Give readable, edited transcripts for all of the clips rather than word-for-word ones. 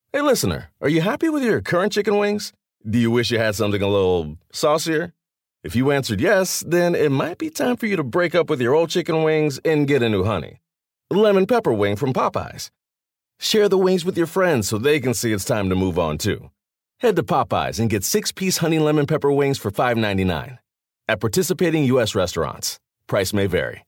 Hey, listener, are you happy with your current chicken wings? Do you wish you had something a little saucier? If you answered yes, then it might be time for you to break up with your old chicken wings and get a new honey. Lemon pepper wing from Popeyes. Share the wings with your friends so they can see it's time to move on too. Head to Popeyes and get 6-piece honey lemon pepper wings for $5.99. At participating U.S. restaurants. Price may vary.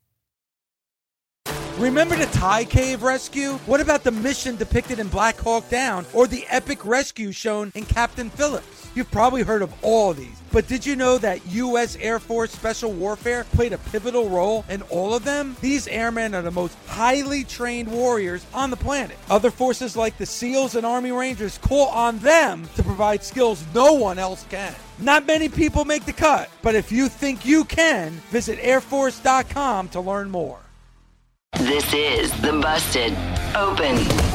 Remember the Thai cave rescue? What about the mission depicted in Black Hawk Down or the epic rescue shown in Captain Phillips? You've probably heard of all these, but did you know that U.S. Air Force Special Warfare played a pivotal role in all of them? These airmen are the most highly trained warriors on the planet. Other forces like the SEALs and Army Rangers call on them to provide skills no one else can. Not many people make the cut, but if you think you can, visit airforce.com to learn more. This is the Busted Open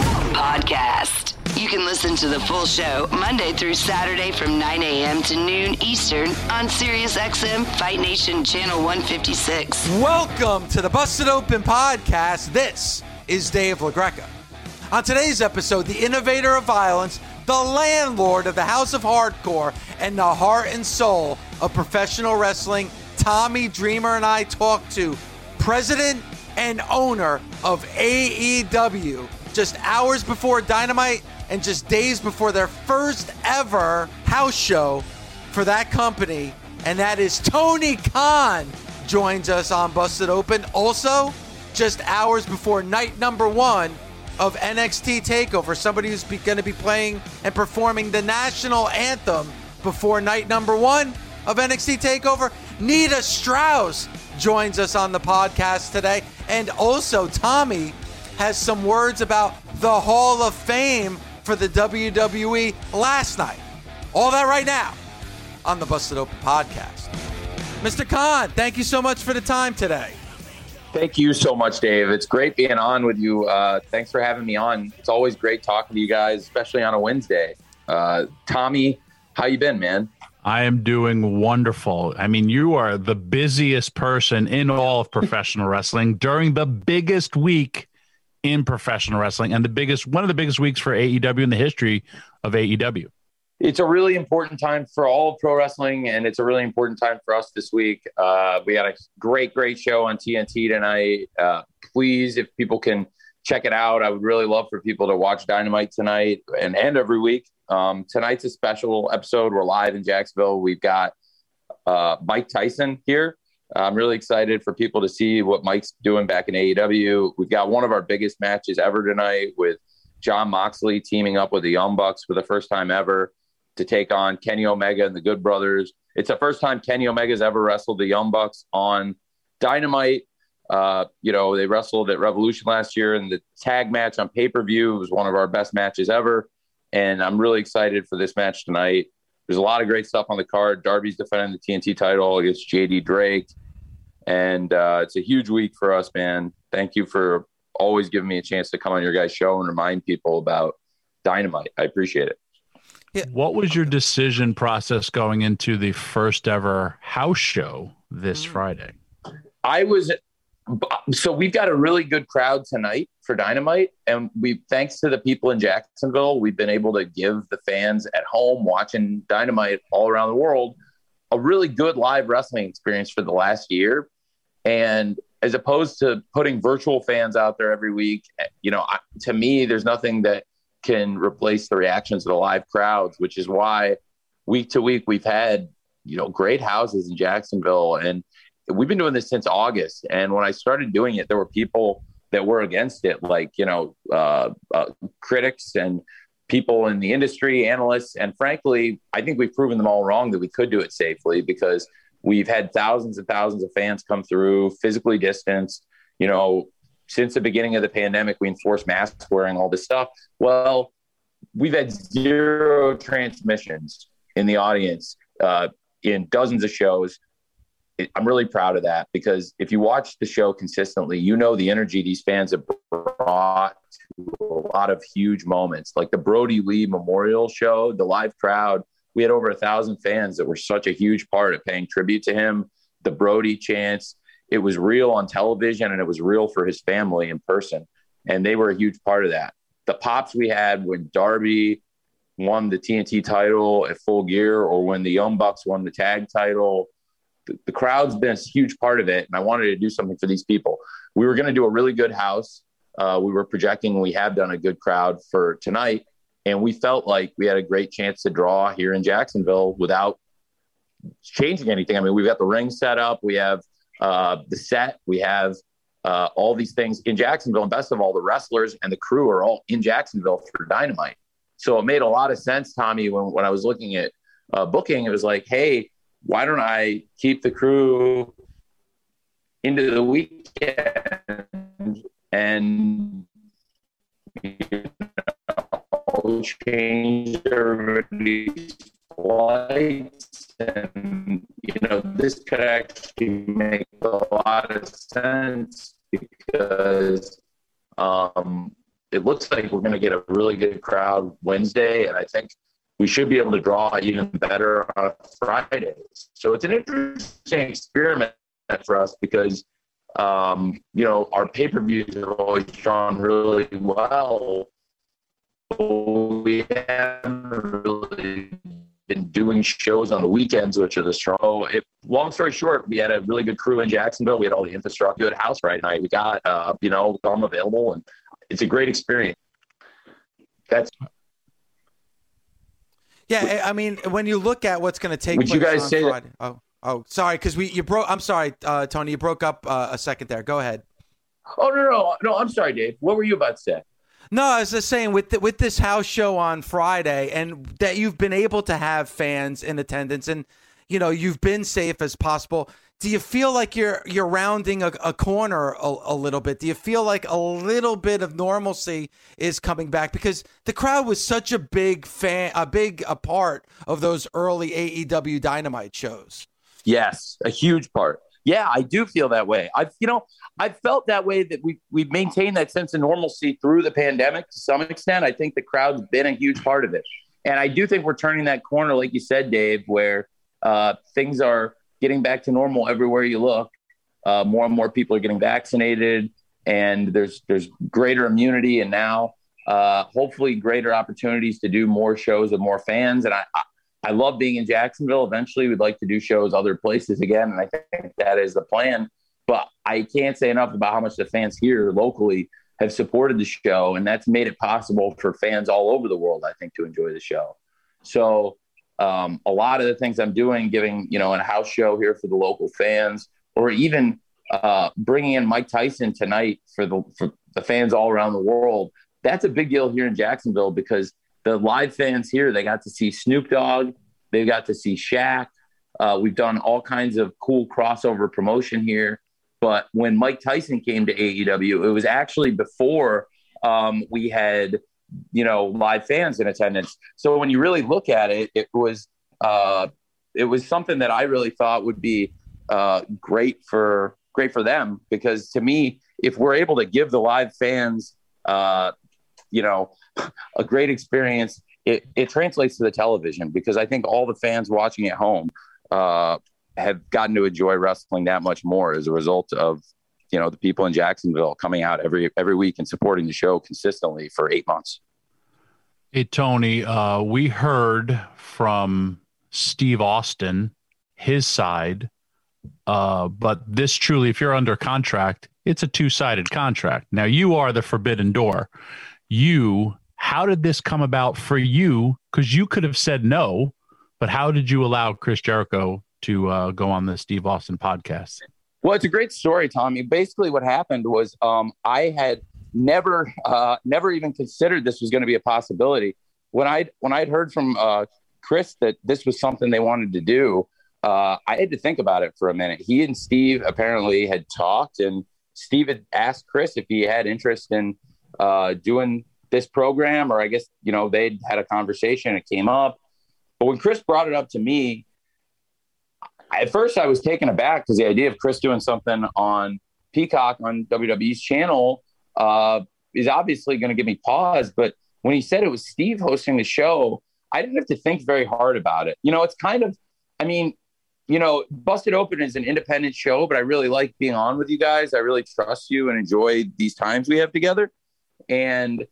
Podcast. You can listen to the full show Monday through Saturday from 9 a.m. to noon Eastern on SiriusXM Fight Nation Channel 156. Welcome to the Busted Open Podcast. This is Dave LaGreca. On today's episode, the innovator of violence, the landlord of the House of Hardcore, and the heart and soul of professional wrestling, Tommy Dreamer, and I talk to president and owner of AEW just hours before Dynamite and just days before their first ever house show for that company, and that is Tony Khan joins us on Busted Open. Also, just hours before night number 1 of NXT TakeOver, somebody who's going to be playing and performing the national anthem before night number 1 of NXT TakeOver, Nita Strauss joins us on the podcast today. And also, Tommy has some words about the Hall of Fame for the WWE last night. All that right now on the Busted Open Podcast. Mr. Khan, thank you so much for the time today. Thank you so much, Dave. It's great being on with you. Thanks for having me on. It's always great talking to you guys, especially on a Wednesday. Tommy, how you been, man? I am doing wonderful. I mean, you are the busiest person in all of professional wrestling during the biggest week in professional wrestling and one of the biggest weeks for AEW in the history of AEW. It's a really important time for all of pro wrestling, and it's a really important time for us this week. We had a great show on TNT tonight. Please, if people can check it out, I would really love for people to watch Dynamite tonight and every week. Tonight's a special episode. We're live in Jacksonville. We've got Mike Tyson here. I'm really excited for people to see what Mike's doing back in AEW. We've got one of our biggest matches ever tonight with Jon Moxley teaming up with the Young Bucks for the first time ever to take on Kenny Omega and the Good Brothers. It's the first time Kenny Omega's ever wrestled the Young Bucks on Dynamite. They wrestled at Revolution last year, and the tag match on pay-per-view was one of our best matches ever. And I'm really excited for this match tonight. There's a lot of great stuff on the card. Darby's defending the TNT title against JD Drake. And it's a huge week for us, man. Thank you for always giving me a chance to come on your guys' show and remind people about Dynamite. I appreciate it. Yeah. What was your decision process going into the first ever house show this Friday? So we've got a really good crowd tonight for Dynamite, and thanks to the people in Jacksonville, we've been able to give the fans at home watching Dynamite all around the world a really good live wrestling experience for the last year. And as opposed to putting virtual fans out there every week, to me, there's nothing that can replace the reactions of the live crowds, which is why week to week we've had, great houses in Jacksonville. And we've been doing this since August. And when I started doing it, there were people that were against it, like, critics and people in the industry, analysts. And frankly, I think we've proven them all wrong that we could do it safely, because we've had thousands and thousands of fans come through, physically distanced. Since the beginning of the pandemic, we enforced mask wearing, all this stuff. Well, we've had 0 transmissions in the audience in dozens of shows. I'm really proud of that, because if you watch the show consistently, the energy these fans have brought to a lot of huge moments, like the Brody Lee Memorial Show, the live crowd. We had over 1,000 fans that were such a huge part of paying tribute to him. The Brody chants, it was real on television, and it was real for his family in person. And they were a huge part of that. the pops we had when Darby won the TNT title at Full Gear, or when the Young Bucks won the tag title. The crowd's been a huge part of it, and I wanted to do something for these people. We were going to do a really good house. We were projecting we have done a good crowd for tonight, and we felt like we had a great chance to draw here in Jacksonville without changing anything. I mean, we've got the ring set up. We have the set. We have all these things in Jacksonville. And best of all, the wrestlers and the crew are all in Jacksonville for Dynamite. So it made a lot of sense, Tommy, when I was looking at booking. It was like, hey, why don't I keep the crew into the weekend and change everybody's flights? And, this could actually make a lot of sense because it looks like we're going to get a really good crowd Wednesday. And I think we should be able to draw even better on Friday. So it's an interesting experiment for us because, our pay-per-views have always drawn really well. We haven't really been doing shows on the weekends, which are the strong. Long story short, we had a really good crew in Jacksonville. We had all the infrastructure, good house right night. We got, them available, and it's a great experience. Yeah, I mean, when you look at what's going to take place you guys on say Friday. Oh, sorry, because you broke. I'm sorry, Tony, you broke up a second there. Go ahead. Oh no, I'm sorry, Dave. What were you about to say? No, I was just saying with this house show on Friday, and that you've been able to have fans in attendance, and you've been safe as possible. Do you feel like you're rounding a corner a little bit? Do you feel like a little bit of normalcy is coming back? Because the crowd was such a big part of those early AEW Dynamite shows. Yes, a huge part. Yeah, I do feel that way. I've felt that way, that we've maintained that sense of normalcy through the pandemic to some extent. I think the crowd's been a huge part of it. And I do think we're turning that corner, like you said, Dave, where things are getting back to normal everywhere you look. More and more people are getting vaccinated, and there's greater immunity, and now hopefully greater opportunities to do more shows with more fans. And I love being in Jacksonville. Eventually, we'd like to do shows other places again, and I think that is the plan. But I can't say enough about how much the fans here locally have supported the show, and that's made it possible for fans all over the world, I think, to enjoy the show. So a lot of the things I'm doing, giving, a house show here for the local fans, or even bringing in Mike Tyson tonight for the fans all around the world, that's a big deal here in Jacksonville because the live fans here, they got to see Snoop Dogg. They got to see Shaq. We've done all kinds of cool crossover promotion here. But when Mike Tyson came to AEW, it was actually before we had, live fans in attendance. So when you really look at it, it was something that I really thought would be great for them, because to me, if we're able to give the live fans, a great experience, it translates to the television, because I think all the fans watching at home have gotten to enjoy wrestling that much more as a result of, the people in Jacksonville coming out every week and supporting the show consistently for 8 months. Hey, Tony, we heard from Steve Austin, his side, but this truly, if you're under contract, it's a two-sided contract. Now, you are the forbidden door. How did this come about for you? Because you could have said no, but how did you allow Chris Jericho to go on the Steve Austin podcast? Well, it's a great story, Tommy. Basically, what happened was I had never even considered this was going to be a possibility. When I'd heard from Chris that this was something they wanted to do, I had to think about it for a minute. He and Steve apparently had talked, and Steve had asked Chris if he had interest in doing this program, or I guess, they'd had a conversation, it came up. But when Chris brought it up to me, at first I was taken aback, because the idea of Chris doing something on Peacock on WWE's channel is obviously going to give me pause. But when he said it was Steve hosting the show, I didn't have to think very hard about it. It's kind of, Busted Open is an independent show, but I really like being on with you guys. I really trust you and enjoy these times we have together. And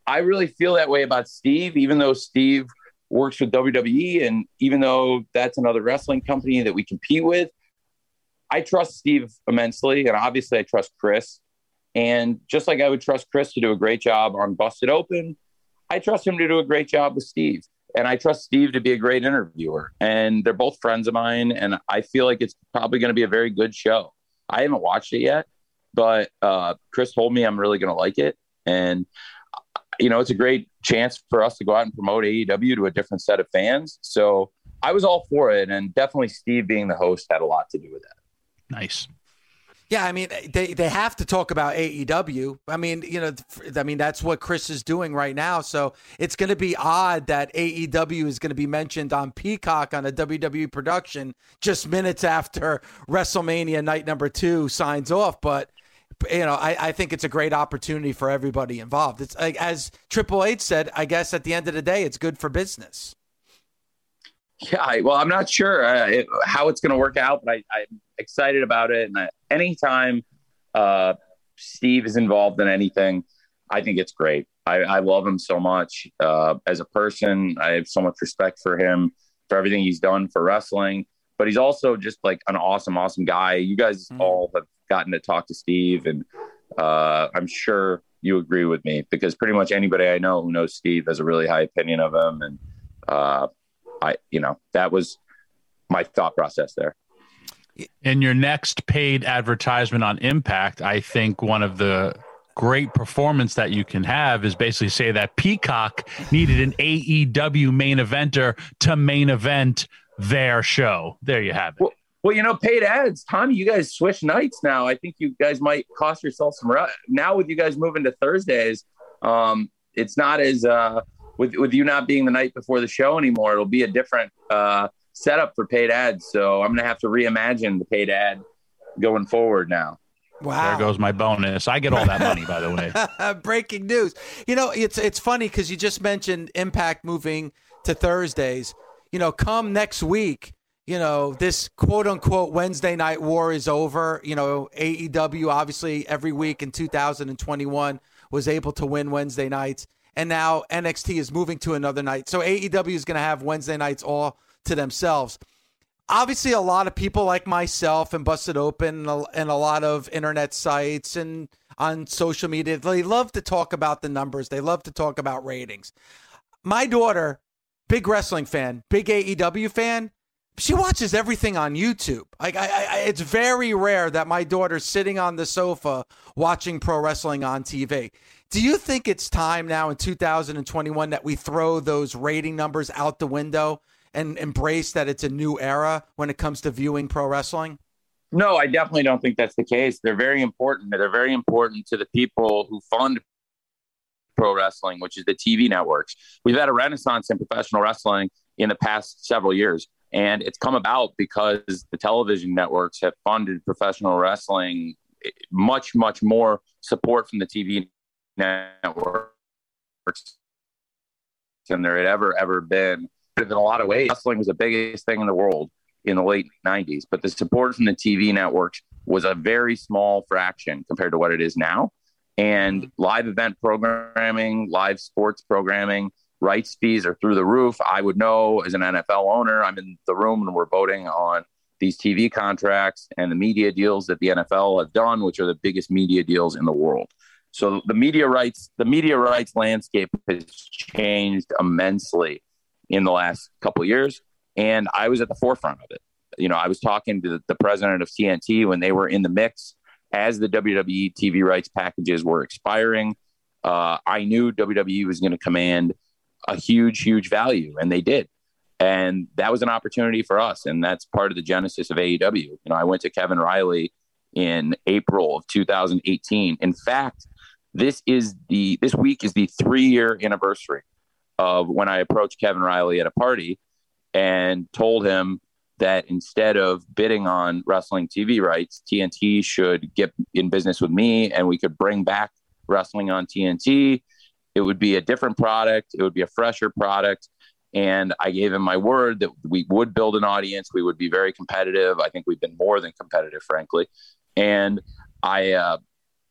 I really feel that way about Steve, even though Steve works with WWE, and even though that's another wrestling company that we compete with, I trust Steve immensely. And obviously I trust Chris. And just like I would trust Chris to do a great job on Busted Open, I trust him to do a great job with Steve. And I trust Steve to be a great interviewer. And they're both friends of mine. And I feel like it's probably going to be a very good show. I haven't watched it yet, but Chris told me I'm really going to like it. And, you know, it's a great chance for us to go out and promote AEW to a different set of fans. So I was all for it. And definitely Steve being the host had a lot to do with that. Nice. Yeah, I mean, they have to talk about AEW. I mean, you know, that's what Chris is doing right now. So it's going to be odd that AEW is going to be mentioned on Peacock on a WWE production just minutes after WrestleMania night number 2 signs off. But, you know, I think it's a great opportunity for everybody involved. It's like, as Triple H said, I guess at the end of the day, it's good for business. Yeah, well, I'm not sure how it's going to work out, but I'm excited about it. And anytime Steve is involved in anything, I think it's great. I love him so much as a person. I have so much respect for him, for everything he's done for wrestling. But he's also just like an awesome, awesome guy. You guys all have gotten to talk to Steve, and I'm sure you agree with me, because pretty much anybody I know who knows Steve has a really high opinion of him. And that was my thought process there. In your next paid advertisement on Impact, I think one of the great performance that you can have is basically say that Peacock needed an AEW main eventer to main event their show. There you have it. Well, you know, paid ads, Tommy, you guys switch nights now. I think you guys might cost yourself some now with you guys moving to Thursdays. It's not as with you not being the night before the show anymore. It'll be a different setup for paid ads. So I'm going to have to reimagine the paid ad going forward now. Wow. There goes my bonus. I get all that money, by the way. Breaking news. You know, it's funny because you just mentioned Impact moving to Thursdays. You know, come next week, you know, this quote unquote Wednesday night war is over. You know, AEW obviously every week in 2021 was able to win Wednesday nights. And now NXT is moving to another night. So AEW is going to have Wednesday nights all to themselves. Obviously, a lot of people like myself and Busted Open and a lot of internet sites and on social media, they love to talk about the numbers. They love to talk about ratings. My daughter, big wrestling fan, big AEW fan, she watches everything on YouTube. Like it's very rare that my daughter's sitting on the sofa watching pro wrestling on TV. Do you think it's time now in 2021 that we throw those rating numbers out the window and embrace that it's a new era when it comes to viewing pro wrestling? No, I definitely don't think that's the case. They're very important. They're very important to the people who fund pro wrestling, which is the TV networks. We've had a renaissance in professional wrestling in the past several years. And it's come about because the television networks have funded professional wrestling, much, much more support from the TV networks than there had ever been. In a lot of ways, wrestling was the biggest thing in the world in the late 90s, but the support from the TV networks was a very small fraction compared to what it is now. And live event programming, live sports programming, rights fees are through the roof. I would know as an NFL owner, I'm in the room and we're voting on these TV contracts and the media deals that the NFL have done, which are the biggest media deals in the world. So the media rights landscape has changed immensely in the last couple of years. And I was at the forefront of it. You know, I was talking to the president of TNT when they were in the mix as the WWE TV rights packages were expiring. I knew WWE was going to command a huge value, and they did. And that was an opportunity for us. And that's part of the genesis of AEW. You know, I went to Kevin Riley in April of 2018. In fact, this week is the 3-year anniversary of when I approached Kevin Riley at a party and told him that instead of bidding on wrestling TV rights, TNT should get in business with me and we could bring back wrestling on TNT. It would be a different product. It would be a fresher product. And I gave him my word that we would build an audience. We would be very competitive. I think we've been more than competitive, frankly. And I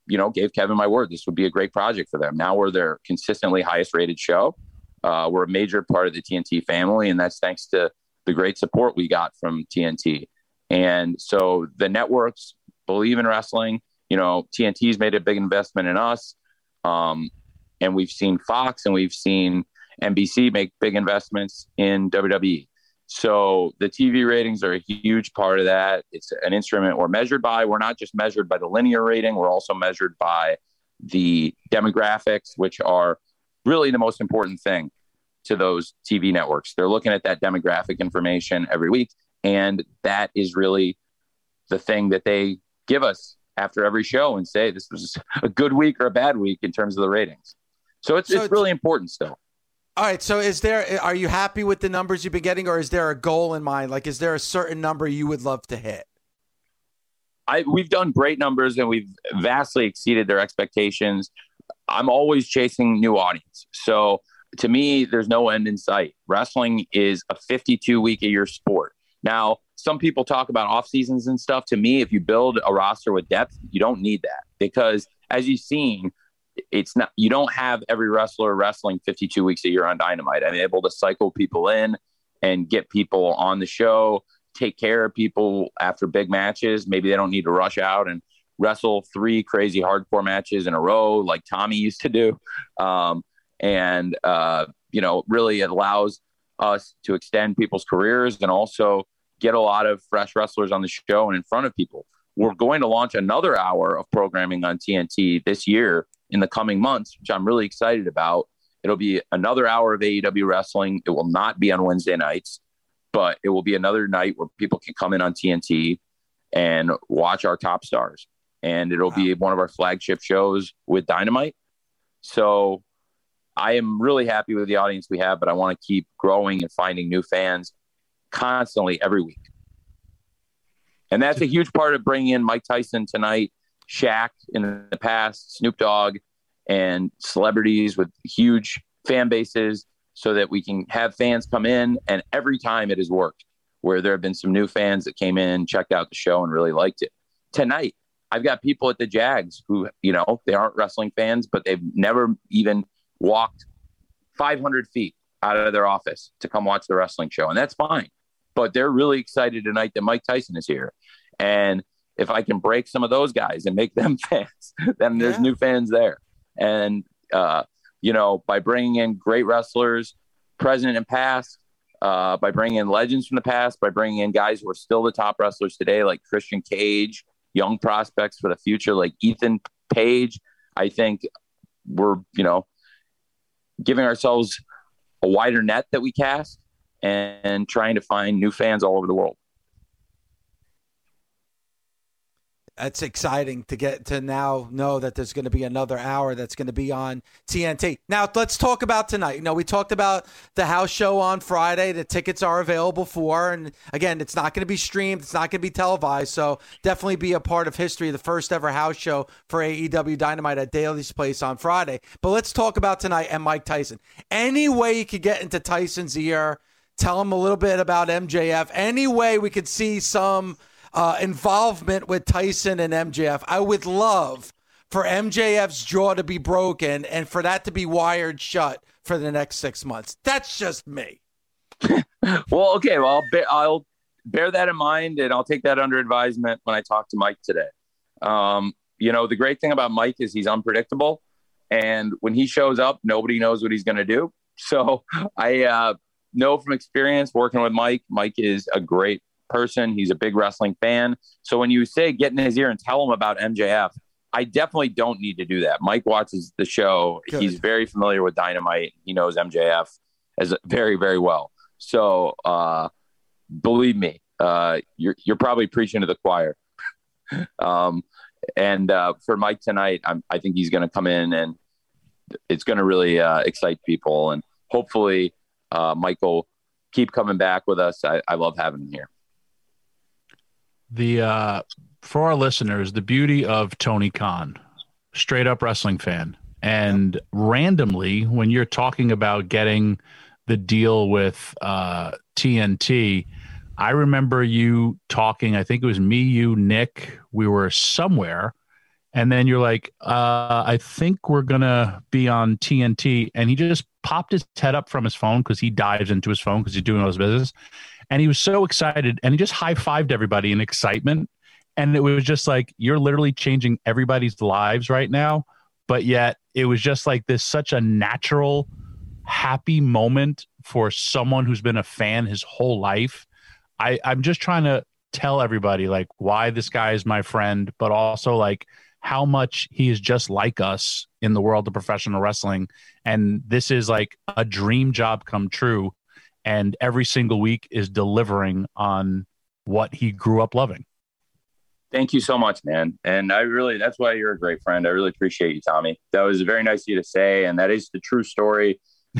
gave Kevin my word. This would be a great project for them. Now we're their consistently highest rated show. We're a major part of the TNT family, and that's thanks to the great support we got from TNT. And so the networks believe in wrestling. TNT's made a big investment in us. And we've seen Fox and we've seen NBC make big investments in WWE. So the TV ratings are a huge part of that. It's an instrument we're measured by. We're not just measured by the linear rating. We're also measured by the demographics, which are really the most important thing to those TV networks. They're looking at that demographic information every week. And that is really the thing that they give us after every show and say, this was a good week or a bad week in terms of the ratings. So it's really important still. All right. So are you happy with the numbers you've been getting, or is there a goal in mind? Like, is there a certain number you would love to hit? We've done great numbers and we've vastly exceeded their expectations. I'm always chasing new audience. So to me, there's no end in sight. Wrestling is a 52-week-a-year sport. Now, some people talk about off seasons and stuff. To me, if you build a roster with depth, you don't need that, because as you've seen, you don't have every wrestler wrestling 52 weeks a year on Dynamite. I'm able to cycle people in and get people on the show, take care of people after big matches. Maybe they don't need to rush out and wrestle 3 crazy hardcore matches in a row like Tommy used to do. Really it allows us to extend people's careers and also get a lot of fresh wrestlers on the show and in front of people. We're going to launch another hour of programming on TNT this year in the coming months, which I'm really excited about. It'll be another hour of AEW wrestling. It will not be on Wednesday nights, but it will be another night where people can come in on TNT and watch our top stars. And it'll be one of our flagship shows with Dynamite. So I am really happy with the audience we have, but I want to keep growing and finding new fans constantly every week. And that's a huge part of bringing in Mike Tyson tonight, Shaq in the past, Snoop Dogg, and celebrities with huge fan bases so that we can have fans come in. And every time it has worked, where there have been some new fans that came in, checked out the show and really liked it. Tonight, I've got people at the Jags who, they aren't wrestling fans, but they've never even walked 500 feet out of their office to come watch the wrestling show. And that's fine. But they're really excited tonight that Mike Tyson is here. And if I can break some of those guys and make them fans, then there's new fans there. And, by bringing in great wrestlers, present and past, by bringing in legends from the past, by bringing in guys who are still the top wrestlers today, like Christian Cage, young prospects for the future, like Ethan Page, I think we're, giving ourselves a wider net that we cast and trying to find new fans all over the world. It's exciting to get to now know that there's going to be another hour that's going to be on TNT. Now, let's talk about tonight. We talked about the house show on Friday. The tickets are available for, and again, it's not going to be streamed. It's not going to be televised. So definitely be a part of history, the first ever house show for AEW Dynamite at Daly's Place on Friday. But let's talk about tonight and Mike Tyson. Any way you could get into Tyson's ear, tell him a little bit about MJF. Any way we could see some involvement with Tyson and MJF. I would love for MJF's jaw to be broken and for that to be wired shut for the next 6 months. That's just me. Well, okay. Well, I'll bear that in mind, and I'll take that under advisement when I talk to Mike today. The great thing about Mike is he's unpredictable, and when he shows up, nobody knows what he's going to do. So I know from experience working with Mike. Mike is a great person. He's a big wrestling fan. So when you say get in his ear and tell him about MJF, I definitely don't need to do that. Mike watches the show. Good. He's very familiar with Dynamite. He knows MJF as very, very well. So believe me, you're probably preaching to the choir. For Mike tonight, I think he's going to come in and it's going to really excite people. And hopefully Mike will keep coming back with us. I love having him here. For our listeners, the beauty of Tony Khan, straight up wrestling fan. And randomly, when you're talking about getting the deal with TNT, I remember you talking, I think it was me, you, Nick, we were somewhere, And then you're like, I think we're going to be on TNT. And he just popped his head up from his phone because he dives into his phone because he's doing all his business. And he was so excited. And he just high-fived everybody in excitement. And it was just like, you're literally changing everybody's lives right now. But yet it was just like this, such a natural, happy moment for someone who's been a fan his whole life. I'm just trying to tell everybody like why this guy is my friend, but also like how much he is just like us in the world of professional wrestling. And this is like a dream job come true. And every single week is delivering on what he grew up loving. Thank you so much, man. And that's why you're a great friend. I really appreciate you, Tommy. That was very nice of you to say. And that is the true story.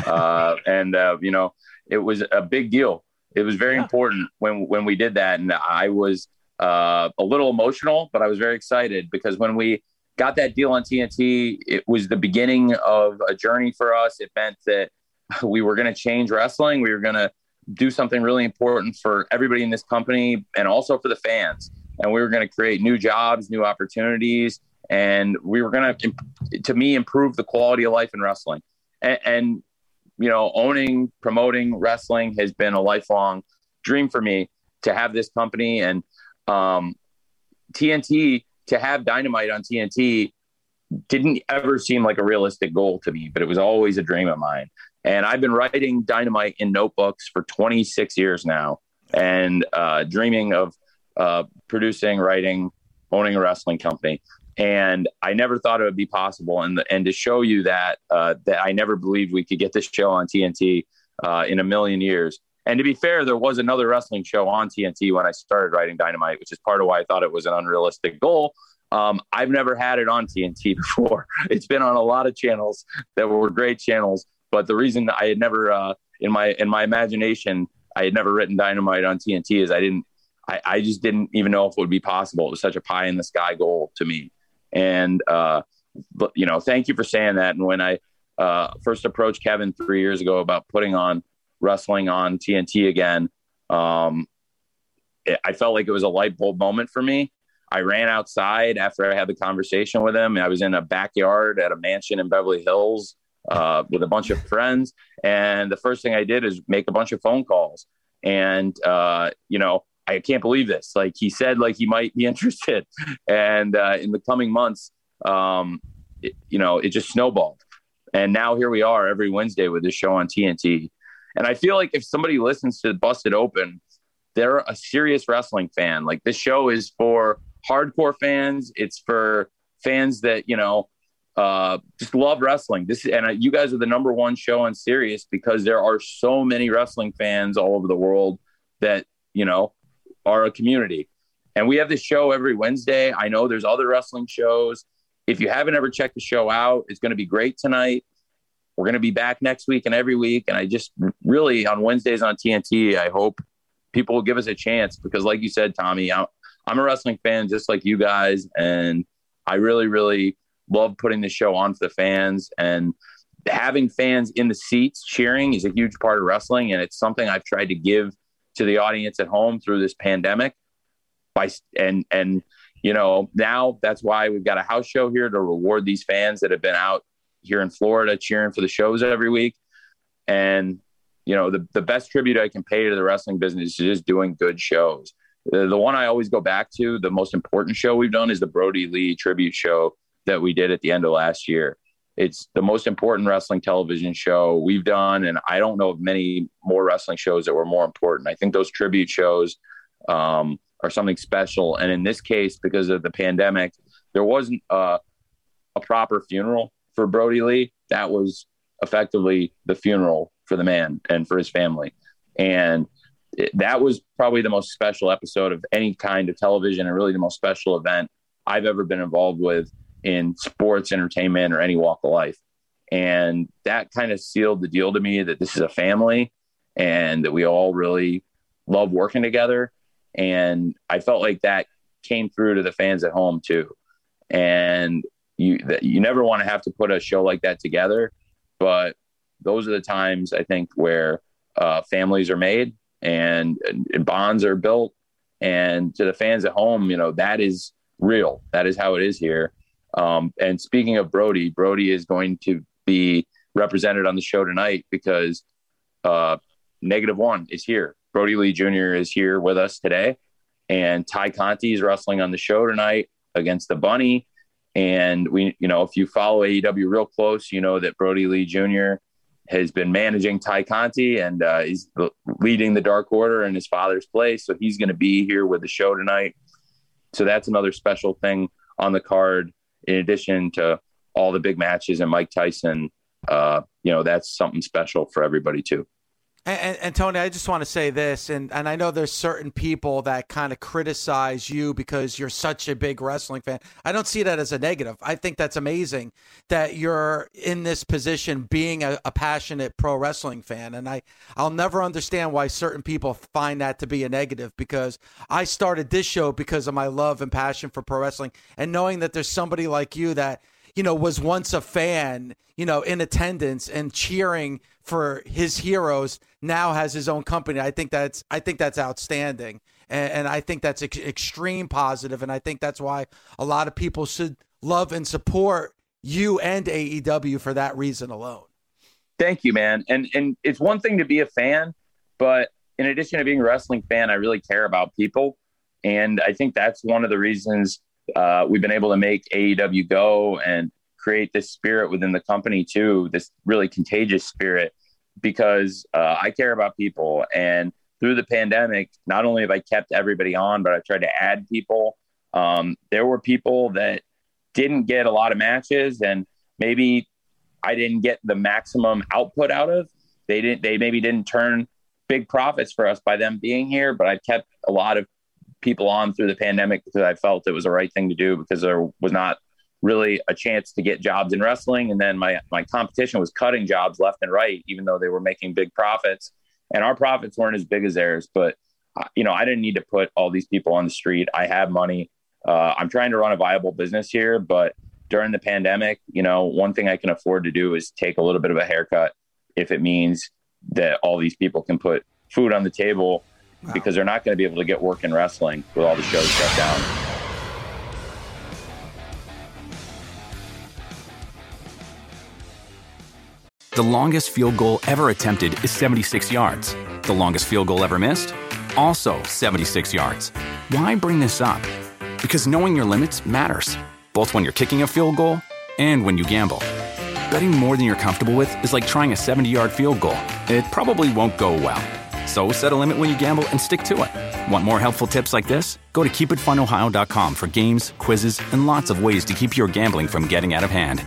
It was a big deal. It was very important when we did that. And I was a little emotional, but I was very excited because when we got that deal on TNT, it was the beginning of a journey for us. It meant that we were going to change wrestling. We were going to do something really important for everybody in this company and also for the fans. And we were going to create new jobs, new opportunities, and we were going to me, improve the quality of life in wrestling. And owning, promoting wrestling has been a lifelong dream for me to have this company. And TNT, to have Dynamite on TNT didn't ever seem like a realistic goal to me, but it was always a dream of mine. And I've been writing Dynamite in notebooks for 26 years now and dreaming of producing, writing, owning a wrestling company. And I never thought it would be possible. And to show you that I never believed we could get this show on TNT in a million years. And to be fair, there was another wrestling show on TNT when I started writing Dynamite, which is part of why I thought it was an unrealistic goal. I've never had it on TNT before. It's been on a lot of channels that were great channels. But the reason I had never, in my imagination, I had never written Dynamite on TNT is I just didn't even know if it would be possible. It was such a pie in the sky goal to me. And, thank you for saying that. And when I first approached Kevin 3 years ago about putting on wrestling on TNT again, I felt like it was a light bulb moment for me. I ran outside after I had the conversation with him. I was in a backyard at a mansion in Beverly Hills with a bunch of friends. And the first thing I did is make a bunch of phone calls. And, I can't believe this. Like he said, like he might be interested. And in the coming months, it just snowballed. And now here we are every Wednesday with this show on TNT. And I feel like if somebody listens to Busted Open, they're a serious wrestling fan. Like this show is for hardcore fans. It's for fans that, just love wrestling. You guys are the number one show on Sirius because there are so many wrestling fans all over the world that, are a community. And we have this show every Wednesday. I know there's other wrestling shows. If you haven't ever checked the show out, it's going to be great tonight. We're going to be back next week and every week. And I just really on Wednesdays on TNT, I hope people will give us a chance because like you said, Tommy, I'm a wrestling fan just like you guys. And I really, really love putting the show on for the fans, and having fans in the seats cheering is a huge part of wrestling. And it's something I've tried to give to the audience at home through this pandemic now that's why we've got a house show here to reward these fans that have been out here in Florida cheering for the shows every week. And, the best tribute I can pay to the wrestling business is just doing good shows. The one I always go back to, the most important show we've done is the Brody Lee tribute show that we did at the end of last year. It's the most important wrestling television show we've done. And I don't know of many more wrestling shows that were more important. I think those tribute shows are something special. And in this case, because of the pandemic, there wasn't a proper funeral for Brody Lee. That was effectively the funeral for the man and for his family. And that was probably the most special episode of any kind of television and really the most special event I've ever been involved with in sports, entertainment, or any walk of life. And that kind of sealed the deal to me that this is a family and that we all really love working together. And I felt like that came through to the fans at home too. And you never want to have to put a show like that together, but those are the times I think where families are made and bonds are built. And to the fans at home, that is real. That is how it is here. And speaking of Brody is going to be represented on the show tonight because -1 is here. Brody Lee Jr. is here with us today, and Ty Conti is wrestling on the show tonight against the Bunny. And if you follow AEW real close, you know that Brody Lee Jr. has been managing Ty Conti, and he's leading the Dark Order in his father's place. So he's going to be here with the show tonight. So that's another special thing on the card, in addition to all the big matches and Mike Tyson. That's something special for everybody too. And Tony, I just want to say this, and I know there's certain people that kind of criticize you because you're such a big wrestling fan. I don't see that as a negative. I think that's amazing that you're in this position being a passionate pro wrestling fan. And I'll never understand why certain people find that to be a negative, because I started this show because of my love and passion for pro wrestling, and knowing that there's somebody like you that was once a fan, in attendance and cheering for his heroes, now has his own company. I think that's outstanding. And I think that's extreme positive. And I think that's why a lot of people should love and support you and AEW for that reason alone. Thank you, man. And it's one thing to be a fan, but in addition to being a wrestling fan, I really care about people. And I think that's one of the reasons we've been able to make AEW go and create this spirit within the company too, this really contagious spirit, because I care about people. And through the pandemic, not only have I kept everybody on, but I've tried to add people. There were people that didn't get a lot of matches, and maybe I didn't get the maximum output out of. They maybe didn't turn big profits for us by them being here, but I kept a lot of people on through the pandemic because I felt it was the right thing to do, because there was not really a chance to get jobs in wrestling. And then my competition was cutting jobs left and right, even though they were making big profits, and our profits weren't as big as theirs. But, I didn't need to put all these people on the street. I have money. I'm trying to run a viable business here, but during the pandemic, one thing I can afford to do is take a little bit of a haircut if it means that all these people can put food on the table. Wow. Because they're not going to be able to get work in wrestling with all the shows shut down. The longest field goal ever attempted is 76 yards. The longest field goal ever missed? Also 76 yards. Why bring this up? Because knowing your limits matters, both when you're kicking a field goal and when you gamble. Betting more than you're comfortable with is like trying a 70-yard field goal. It probably won't go well. So set a limit when you gamble and stick to it. Want more helpful tips like this? Go to keepitfunohio.com for games, quizzes, and lots of ways to keep your gambling from getting out of hand.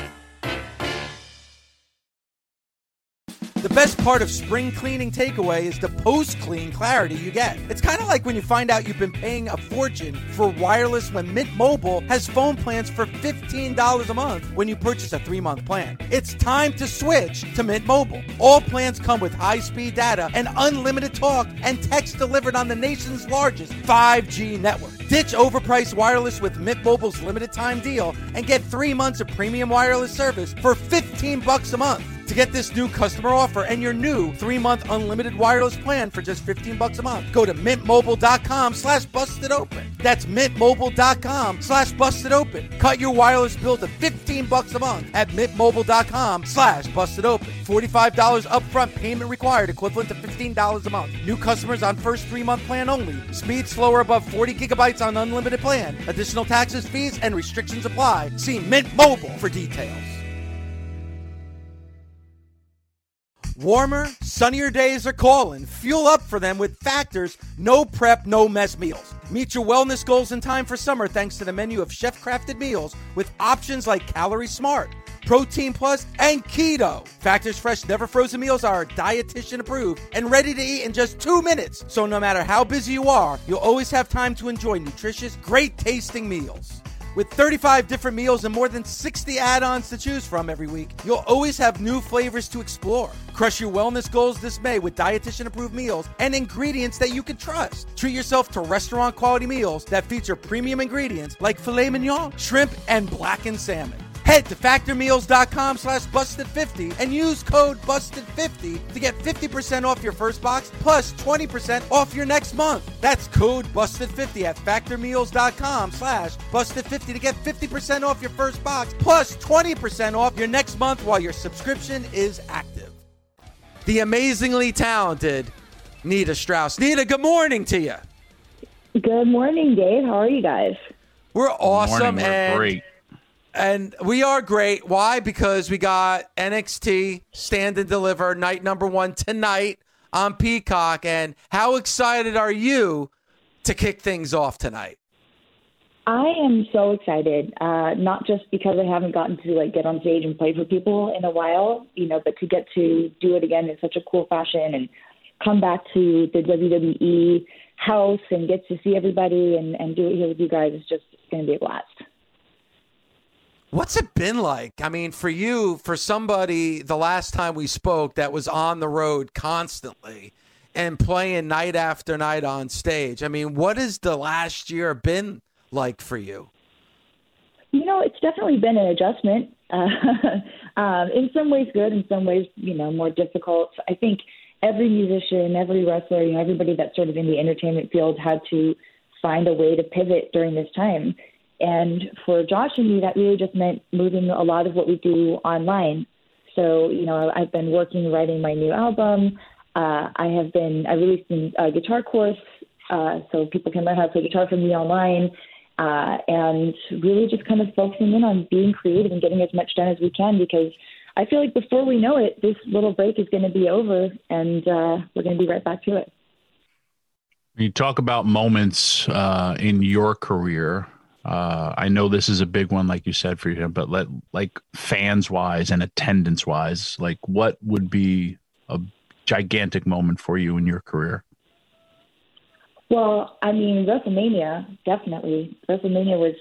The best part of Spring Cleaning Takeaway is the post-clean clarity you get. It's kind of like when you find out you've been paying a fortune for wireless when Mint Mobile has phone plans for $15 a month when you purchase a 3-month plan. It's time to switch to Mint Mobile. All plans come with high-speed data and unlimited talk and text delivered on the nation's largest 5G network. Ditch overpriced wireless with Mint Mobile's limited time deal and get 3 months of premium wireless service for $15 a month. To get this new customer offer and your new 3-month unlimited wireless plan for just $15 a month, go to mintmobile.com/bustedopen. That's mintmobile.com/bustedopen. Cut your wireless bill to $15 a month at mintmobile.com/bustedopen. $45 upfront payment required, equivalent to $15 a month. New customers on first 3-month plan only. Speed slower above 40 gigabytes on unlimited plan. Additional taxes, fees, and restrictions apply. See Mint Mobile for details. Warmer, sunnier days are calling. Fuel up for them with Factor's no prep, no mess meals. Meet your wellness goals in time for summer thanks to the menu of chef-crafted meals with options like Calorie Smart, Protein Plus, and Keto. Factor's fresh, never frozen meals are dietitian approved and ready to eat in just 2 minutes. So no matter how busy you are, you'll always have time to enjoy nutritious, great tasting meals. With 35 different meals and more than 60 add-ons to choose from every week, you'll always have new flavors to explore. Crush your wellness goals this May with dietitian-approved meals and ingredients that you can trust. Treat yourself to restaurant-quality meals that feature premium ingredients like filet mignon, shrimp, and blackened salmon. Head to factormeals.com/busted50 and use code busted50 to get 50% off your first box plus 20% off your next month. That's code busted50 at factormeals.com/busted50 to get 50% off your first box plus 20% off your next month while your subscription is active. The amazingly talented Nita Strauss. Nita, good morning to you. Good morning, Dave. How are you guys? We're awesome. We're great. And we are great. Why? Because we got NXT Stand and Deliver night number 1 tonight on Peacock. And how excited are you to kick things off tonight? I am so excited, not just because I haven't gotten to get on stage and play for people in a while, but to get to do it again in such a cool fashion and come back to the WWE house and get to see everybody and do it here with you guys is just going to be a blast. What's it been like? I mean, for you, for somebody, the last time we spoke that was on the road constantly and playing night after night on stage. I mean, what has the last year been like for you? It's definitely been an adjustment. In some ways good, in some ways, more difficult. I think every musician, every wrestler, everybody that's sort of in the entertainment field had to find a way to pivot during this time. And for Josh and me, that really just meant moving a lot of what we do online. So, I've been writing my new album. I released a guitar course so people can learn how to play guitar from me online. And really just kind of focusing in on being creative and getting as much done as we can, because I feel like before we know it, this little break is going to be over and we're going to be right back to it. You talk about moments in your career. I know this is a big one, like you said, for you, but fans wise and attendance wise, what would be a gigantic moment for you in your career? Well, I mean, WrestleMania, definitely. WrestleMania was,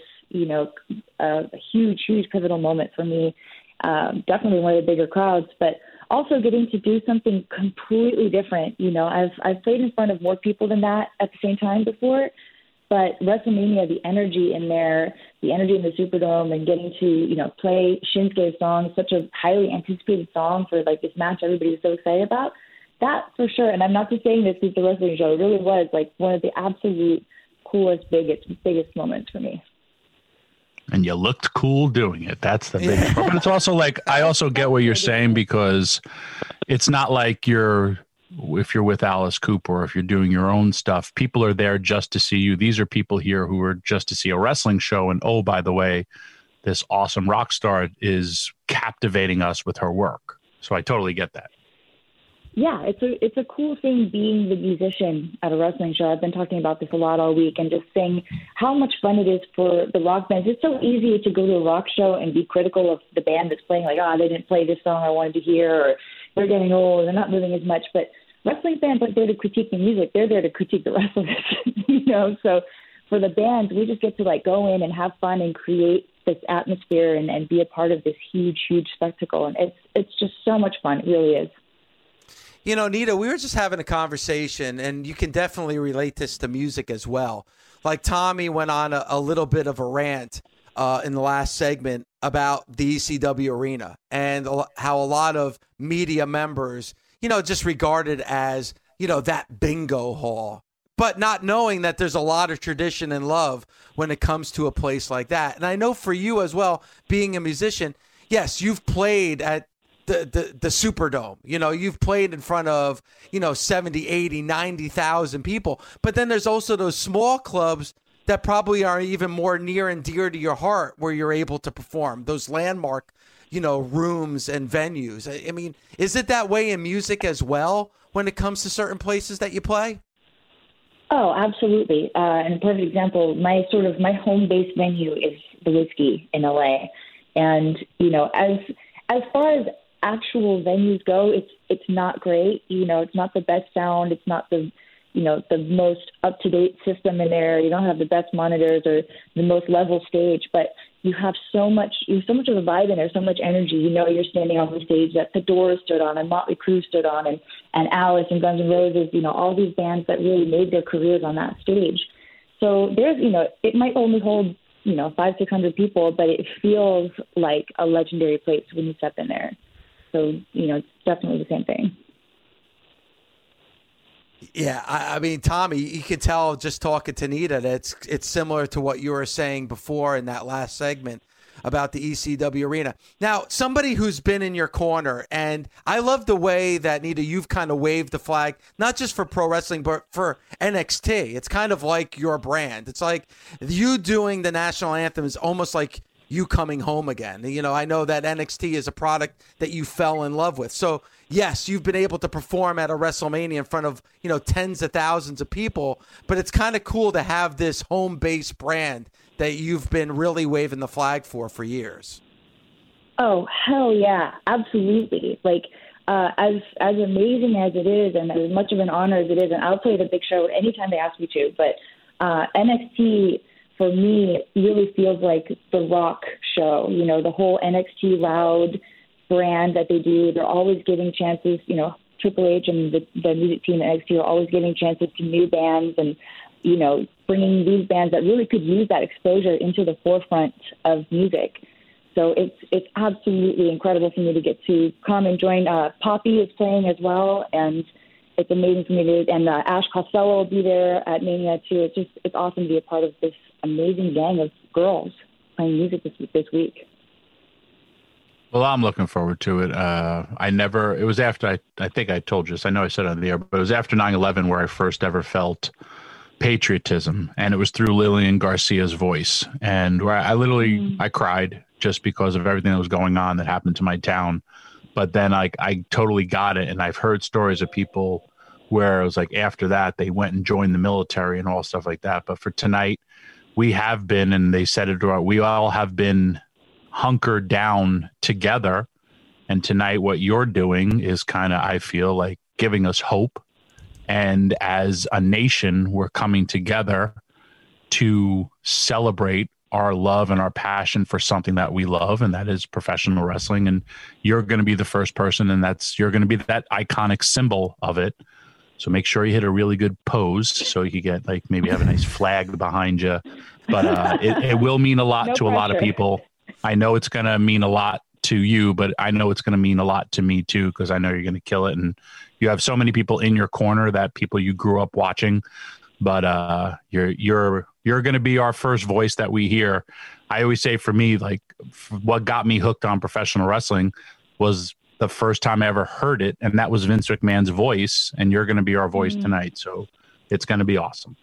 a huge, huge pivotal moment for me. Definitely one of the bigger crowds, but also getting to do something completely different. I've played in front of more people than that at the same time before. But WrestleMania, the energy in there, the energy in the Superdome, and getting to, play Shinsuke's song, such a highly anticipated song for this match everybody was so excited about, that for sure. And I'm not just saying this is the wrestling show. It really was one of the absolute coolest, biggest moments for me. And you looked cool doing it. That's the big part. But it's also I also get what you're saying, because it's not like if you're with Alice Cooper or if you're doing your own stuff, people are there just to see you. These are people here who are just to see a wrestling show. And, oh, by the way, this awesome rock star is captivating us with her work. So I totally get that. Yeah, it's a cool thing being the musician at a wrestling show. I've been talking about this a lot all week and just saying how much fun it is for the rock bands. It's so easy to go to a rock show and be critical of the band that's playing, they didn't play this song I wanted to hear, or they're getting old, they're not moving as much. But wrestling fans aren't there to critique the music. They're there to critique the wrestlers, So for the bands, we just get to go in and have fun and create this atmosphere and be a part of this huge, huge spectacle. And it's just so much fun. It really is. Nita, we were just having a conversation, and you can definitely relate this to music as well. Tommy went on a little bit of a rant in the last segment about the ECW arena and how a lot of media members, just regard it as, that bingo hall, but not knowing that there's a lot of tradition and love when it comes to a place like that. And I know for you as well, being a musician, yes, you've played at the Superdome, you've played in front of, 70, 80, 90,000 people. But then there's also those small clubs that probably are even more near and dear to your heart where you're able to perform, those landmark, rooms and venues. I mean, is it that way in music as well when it comes to certain places that you play? Oh, absolutely. And a perfect example, my home base venue is the Whiskey in LA. And, as far as actual venues go, it's not great. It's not the best sound. It's not the most up-to-date system in there. You don't have the best monitors or the most level stage, but you have so much of a vibe in there, so much energy. You're standing on the stage that The Doors stood on and Motley Crue stood on and Alice and Guns N' Roses, all these bands that really made their careers on that stage. So there's, it might only hold 500-600 people, but it feels like a legendary place when you step in there. So, it's definitely the same thing. Yeah, I mean, Tommy, you can tell just talking to Nita that it's similar to what you were saying before in that last segment about the ECW arena. Now, somebody who's been in your corner, and I love the way that, Nita, you've kind of waved the flag, not just for pro wrestling, but for NXT. It's kind of like your brand. It's like you doing the national anthem is almost like you coming home again. I know that NXT is a product that you fell in love with. So, yes, you've been able to perform at a WrestleMania in front of, tens of thousands of people, but it's kind of cool to have this home-based brand that you've been really waving the flag for years. Oh, hell yeah, absolutely. Like, as amazing as it is and as much of an honor as it is, and I'll play the big show anytime they ask me to, but NXT for me really feels like the Rock show, the whole NXT Loud brand that they do. They're always giving chances, Triple H and the music team at NXT are always giving chances to new bands and, bringing these bands that really could use that exposure into the forefront of music. So it's absolutely incredible for me to get to come and join. Poppy is playing as well, and it's amazing for me to, and Ash Costello will be there at Mania too. It's awesome to be a part of this amazing gang of girls playing music this week. Well, I'm looking forward to it. It was after, I think I told you this, I know I said it on the air, but it was after 9/11 where I first ever felt patriotism, and it was through Lillian Garcia's voice, and where I cried just because of everything that was going on that happened to my town. But then I totally got it, and I've heard stories of people where it was like after that they went and joined the military and all stuff like that. But for tonight, we have been, and they said it, we all have been hunkered down together, and tonight what you're doing is kind of, I feel like, giving us hope. And as a nation, we're coming together to celebrate our love and our passion for something that we love, and that is professional wrestling. And you're going to be the first person, and you're going to be that iconic symbol of it. So make sure you hit a really good pose so you can get, like, maybe have a nice flag behind you. But it will mean a lot to a lot of people. I know it's going to mean a lot to you, but I know it's going to mean a lot to me too, because I know you're going to kill it. And you have so many people in your corner, that people you grew up watching. But you're going to be our first voice that we hear. I always say, for me, like, what got me hooked on professional wrestling was the first time I ever heard it, and that was Vince McMahon's voice. And you're going to be our voice tonight, so it's going to be awesome.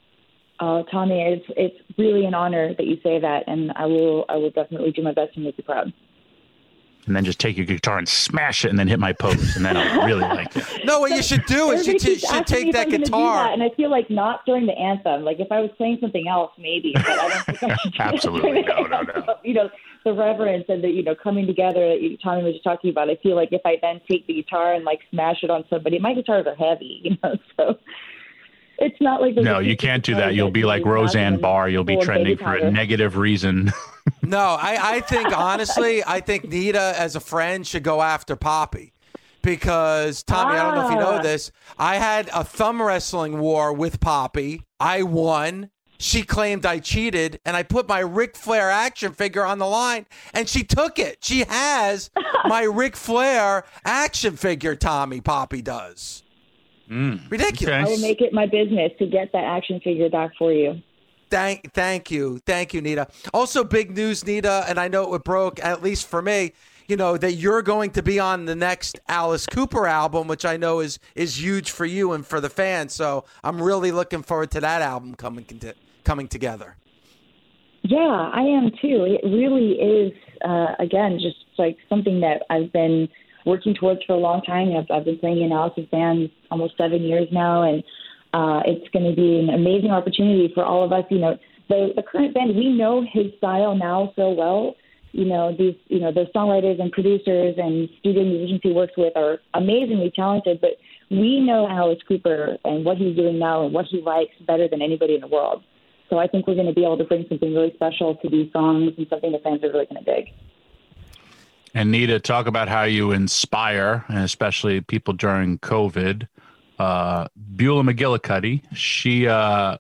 Oh, Tommy, it's really an honor that you say that, and I will definitely do my best to make you proud. And then just take your guitar and smash it, and then hit my pose, and then I'll really like it. No, what you should do is you should take that guitar. And I feel like not during the anthem. Like, if I was playing something else, maybe. But I don't think I should do Absolutely, no. The reverence and the coming together that Tommy was just talking about. I feel like if I then take the guitar and like smash it on somebody, my guitars are heavy, so. It's not like... No, you can't do that. You'll be like Roseanne Barr. You'll be trending for a negative reason. No, I think, honestly, Nita, as a friend, should go after Poppy. Because, Tommy, I don't know if you know this, I had a thumb wrestling war with Poppy. I won. She claimed I cheated, and I put my Ric Flair action figure on the line, and she took it. She has my Ric Flair action figure, Tommy. Poppy does. Ridiculous. Okay. I will make it my business to get that action figure back for you. Thank you, Nita. Also, big news, Nita, and I know it broke, at least for me, that you're going to be on the next Alice Cooper album, which I know is huge for you and for the fans. So I'm really looking forward to that album coming together. Yeah, I am too. It really is, again, just like something that I've been working towards for a long time. I've been playing in Alice's band almost 7 years now, and it's going to be an amazing opportunity for all of us. The current band, we know his style now so well. The songwriters and producers and studio musicians he works with are amazingly talented, but we know Alice Cooper and what he's doing now and what he likes better than anybody in the world. So I think we're going to be able to bring something really special to these songs and something the fans are really going to dig. And Nita, talk about how you inspire, and especially people during COVID. Beulah McGillicuddy, she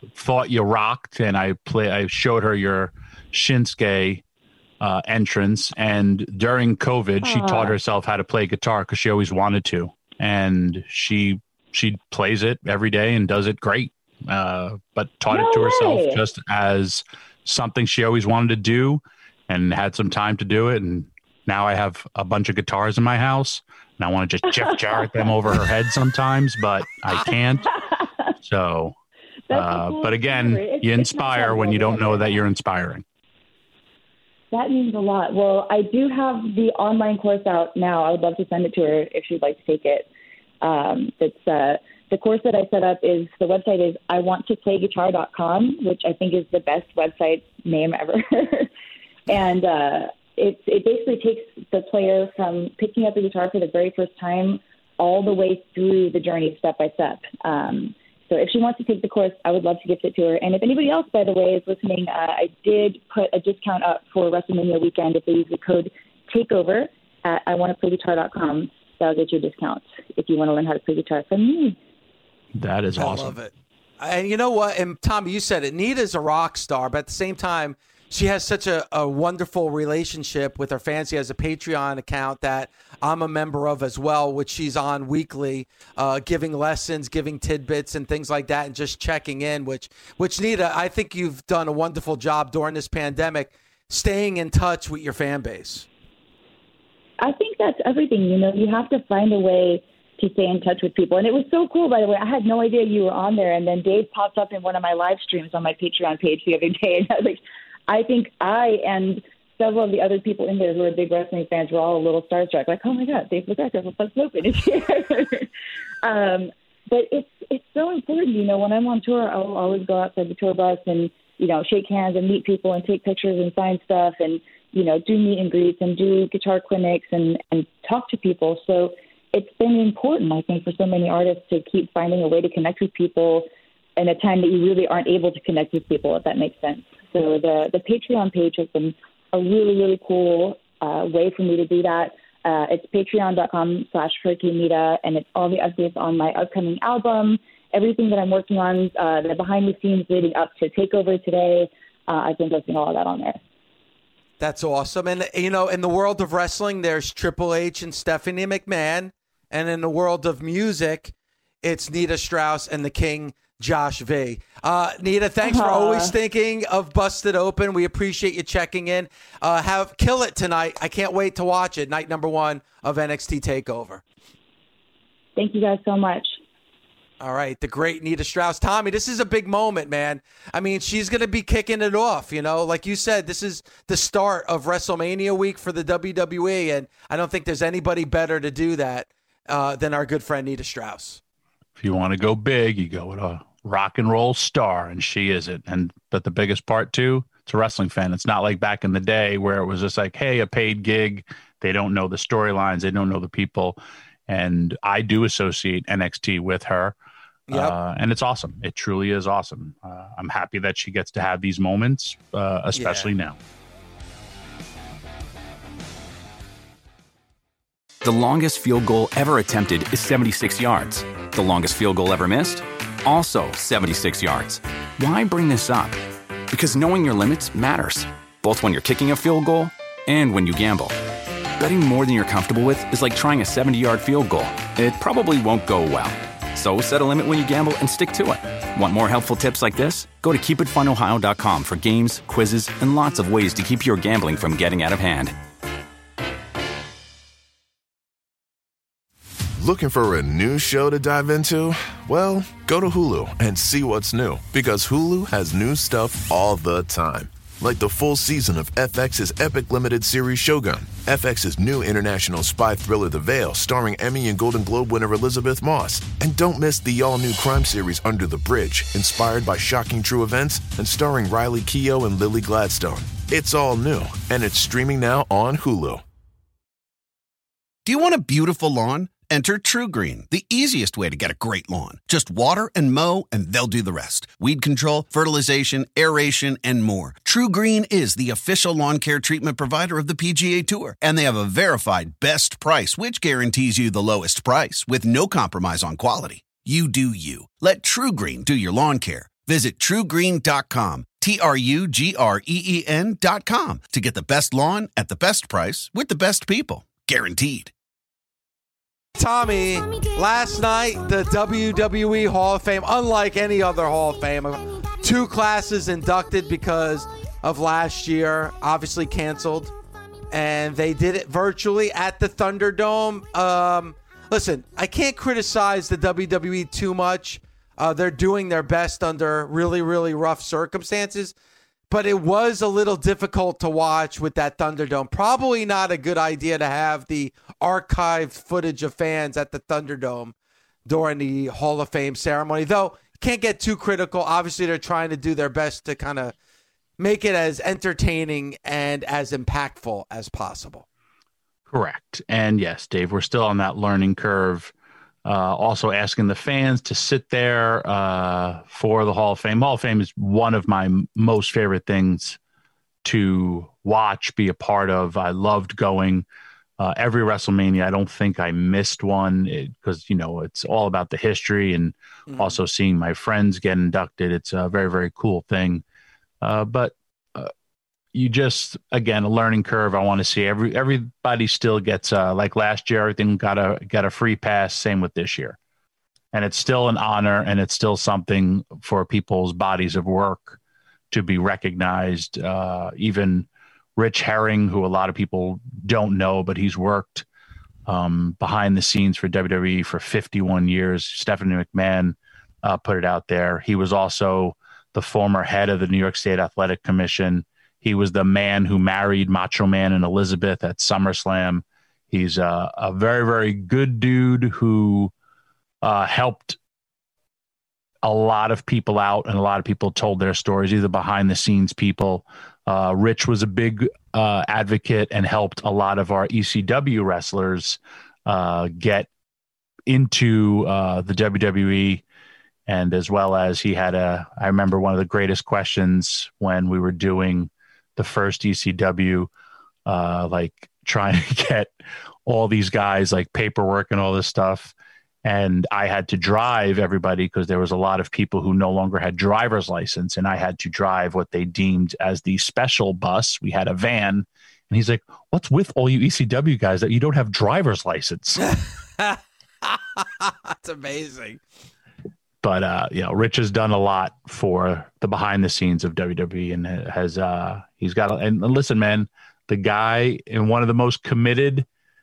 thought you rocked, and I showed her your Shinsuke entrance, and during COVID, she taught herself how to play guitar because she always wanted to, and she plays it every day and does it great. But taught it to herself just as something she always wanted to do, and had some time to do it. And now I have a bunch of guitars in my house, and I want to just jar at them over her head sometimes, but I can't. So, but again, you inspire when you don't know that you're inspiring. That means a lot. Well, I do have the online course out now. I would love to send it to her if she'd like to take it. It's the course that I set up is, the website is iwanttoPlayGuitar.com, which I think is the best website name ever. And it basically takes the player from picking up the guitar for the very first time all the way through the journey step by step. So if she wants to take the course, I would love to gift it to her. And if anybody else, by the way, is listening, I did put a discount up for WrestleMania weekend. If they use the code TAKEOVER at iwanttoPlayGuitar.com, that'll get you a discount if you want to learn how to play guitar from me. That is awesome. I love it. And you know what? And Tommy, you said it. Nita's a rock star, but at the same time, she has such a wonderful relationship with her fans. She has a Patreon account that I'm a member of as well, which she's on weekly, giving lessons, giving tidbits and things like that, and just checking in, which Nita, I think you've done a wonderful job during this pandemic, staying in touch with your fan base. I think that's everything. You know, you have to find a way to stay in touch with people. And it was so cool, by the way. I had no idea you were on there. And then Dave popped up in one of my live streams on my Patreon page the other day. And I was like, I think I and several of the other people in there who are big wrestling fans were all a little starstruck. Like, oh my God, Dave LaGreca from Bust Open is here. But it's so important. You know, when I'm on tour, I'll always go outside the tour bus and, you know, shake hands and meet people and take pictures and sign stuff and, you know, do meet and greets and do guitar clinics and talk to people. So it's been important, I think, for so many artists to keep finding a way to connect with people in a time that you really aren't able to connect with people, if that makes sense. So the Patreon page has been a really, really cool way for me to do that. It's patreon.com/HurricaneNita, and it's all the updates on my upcoming album, everything that I'm working on, the behind the scenes leading up to TakeOver today. I've been posting all of that on there. That's awesome. And, you know, in the world of wrestling, there's Triple H and Stephanie McMahon. And in the world of music, it's Nita Strauss and the King, Josh V. Nita, thanks for always thinking of Busted Open. We appreciate you checking in. Kill it tonight. I can't wait to watch it. Night number 1 of NXT TakeOver. Thank you guys so much. All right, the great Nita Strauss. Tommy, this is a big moment, man. I mean, she's going to be kicking it off, you know. Like you said, this is the start of WrestleMania week for the WWE, and I don't think there's anybody better to do that than our good friend Nita Strauss. If you want to go big, you go with a rock and roll star, and she is it. But the biggest part, too, it's a wrestling fan. It's not like back in the day where it was just like, hey, a paid gig. They don't know the storylines. They don't know the people. And I do associate NXT with her. Yep. And it's awesome. It truly is awesome. I'm happy that she gets to have these moments, especially now. The longest field goal ever attempted is 76 yards. The longest field goal ever missed? Also 76 yards. Why bring this up? Because knowing your limits matters, both when you're kicking a field goal and when you gamble. Betting more than you're comfortable with is like trying a 70-yard field goal. It probably won't go well. So set a limit when you gamble and stick to it. Want more helpful tips like this? Go to keepitfunohio.com for games, quizzes, and lots of ways to keep your gambling from getting out of hand. Looking for a new show to dive into? Well, go to Hulu and see what's new. Because Hulu has new stuff all the time. Like the full season of FX's epic limited series Shogun, FX's new international spy thriller The Veil, starring Emmy and Golden Globe winner Elizabeth Moss. And don't miss the all-new crime series Under the Bridge, inspired by shocking true events and starring Riley Keough and Lily Gladstone. It's all new, and it's streaming now on Hulu. Do you want a beautiful lawn? Enter TruGreen, the easiest way to get a great lawn. Just water and mow, and they'll do the rest. Weed control, fertilization, aeration, and more. TruGreen is the official lawn care treatment provider of the PGA Tour, and they have a verified best price, which guarantees you the lowest price with no compromise on quality. You do you. Let TruGreen do your lawn care. Visit truegreen.com, TRUGREEN.com to get the best lawn at the best price with the best people. Guaranteed. Tommy, last night, the WWE Hall of Fame, unlike any other Hall of Fame, 2 classes inducted because of last year, obviously canceled, and they did it virtually at the Thunderdome. Listen, I can't criticize the WWE too much. They're doing their best under really, really rough circumstances. But it was a little difficult to watch with that Thunderdome. Probably not a good idea to have the archived footage of fans at the Thunderdome during the Hall of Fame ceremony. Though, can't get too critical. Obviously, they're trying to do their best to kind of make it as entertaining and as impactful as possible. Correct. And yes, Dave, we're still on that learning curve. Also asking the fans to sit there for the Hall of Fame. Hall of Fame is one of my most favorite things to watch, be a part of. I loved going every WrestleMania. I don't think I missed one because, it's all about the history and also seeing my friends get inducted. It's a very, very cool thing. But you just, again, a learning curve. I want to see everybody still gets like last year, everything got a free pass. Same with this year, and it's still an honor, and it's still something for people's bodies of work to be recognized. Even Rich Herring, who a lot of people don't know, but he's worked behind the scenes for WWE for 51 years. Stephanie McMahon put it out there. He was also the former head of the New York State Athletic Commission. He was the man who married Macho Man and Elizabeth at SummerSlam. He's a very, very good dude who helped a lot of people out, and a lot of people told their stories, either behind the scenes people. Rich was a big advocate and helped a lot of our ECW wrestlers get into the WWE. And as well as he had I remember one of the greatest questions when we were doing the first ECW, like trying to get all these guys like paperwork and all this stuff. And I had to drive everybody because there was a lot of people who no longer had driver's license. And I had to drive what they deemed as the special bus. We had a van. And he's like, what's with all you ECW guys that you don't have driver's license? That's amazing. But, Rich has done a lot for the behind the scenes of WWE and he's got, and listen, man, the guy and one of the most committed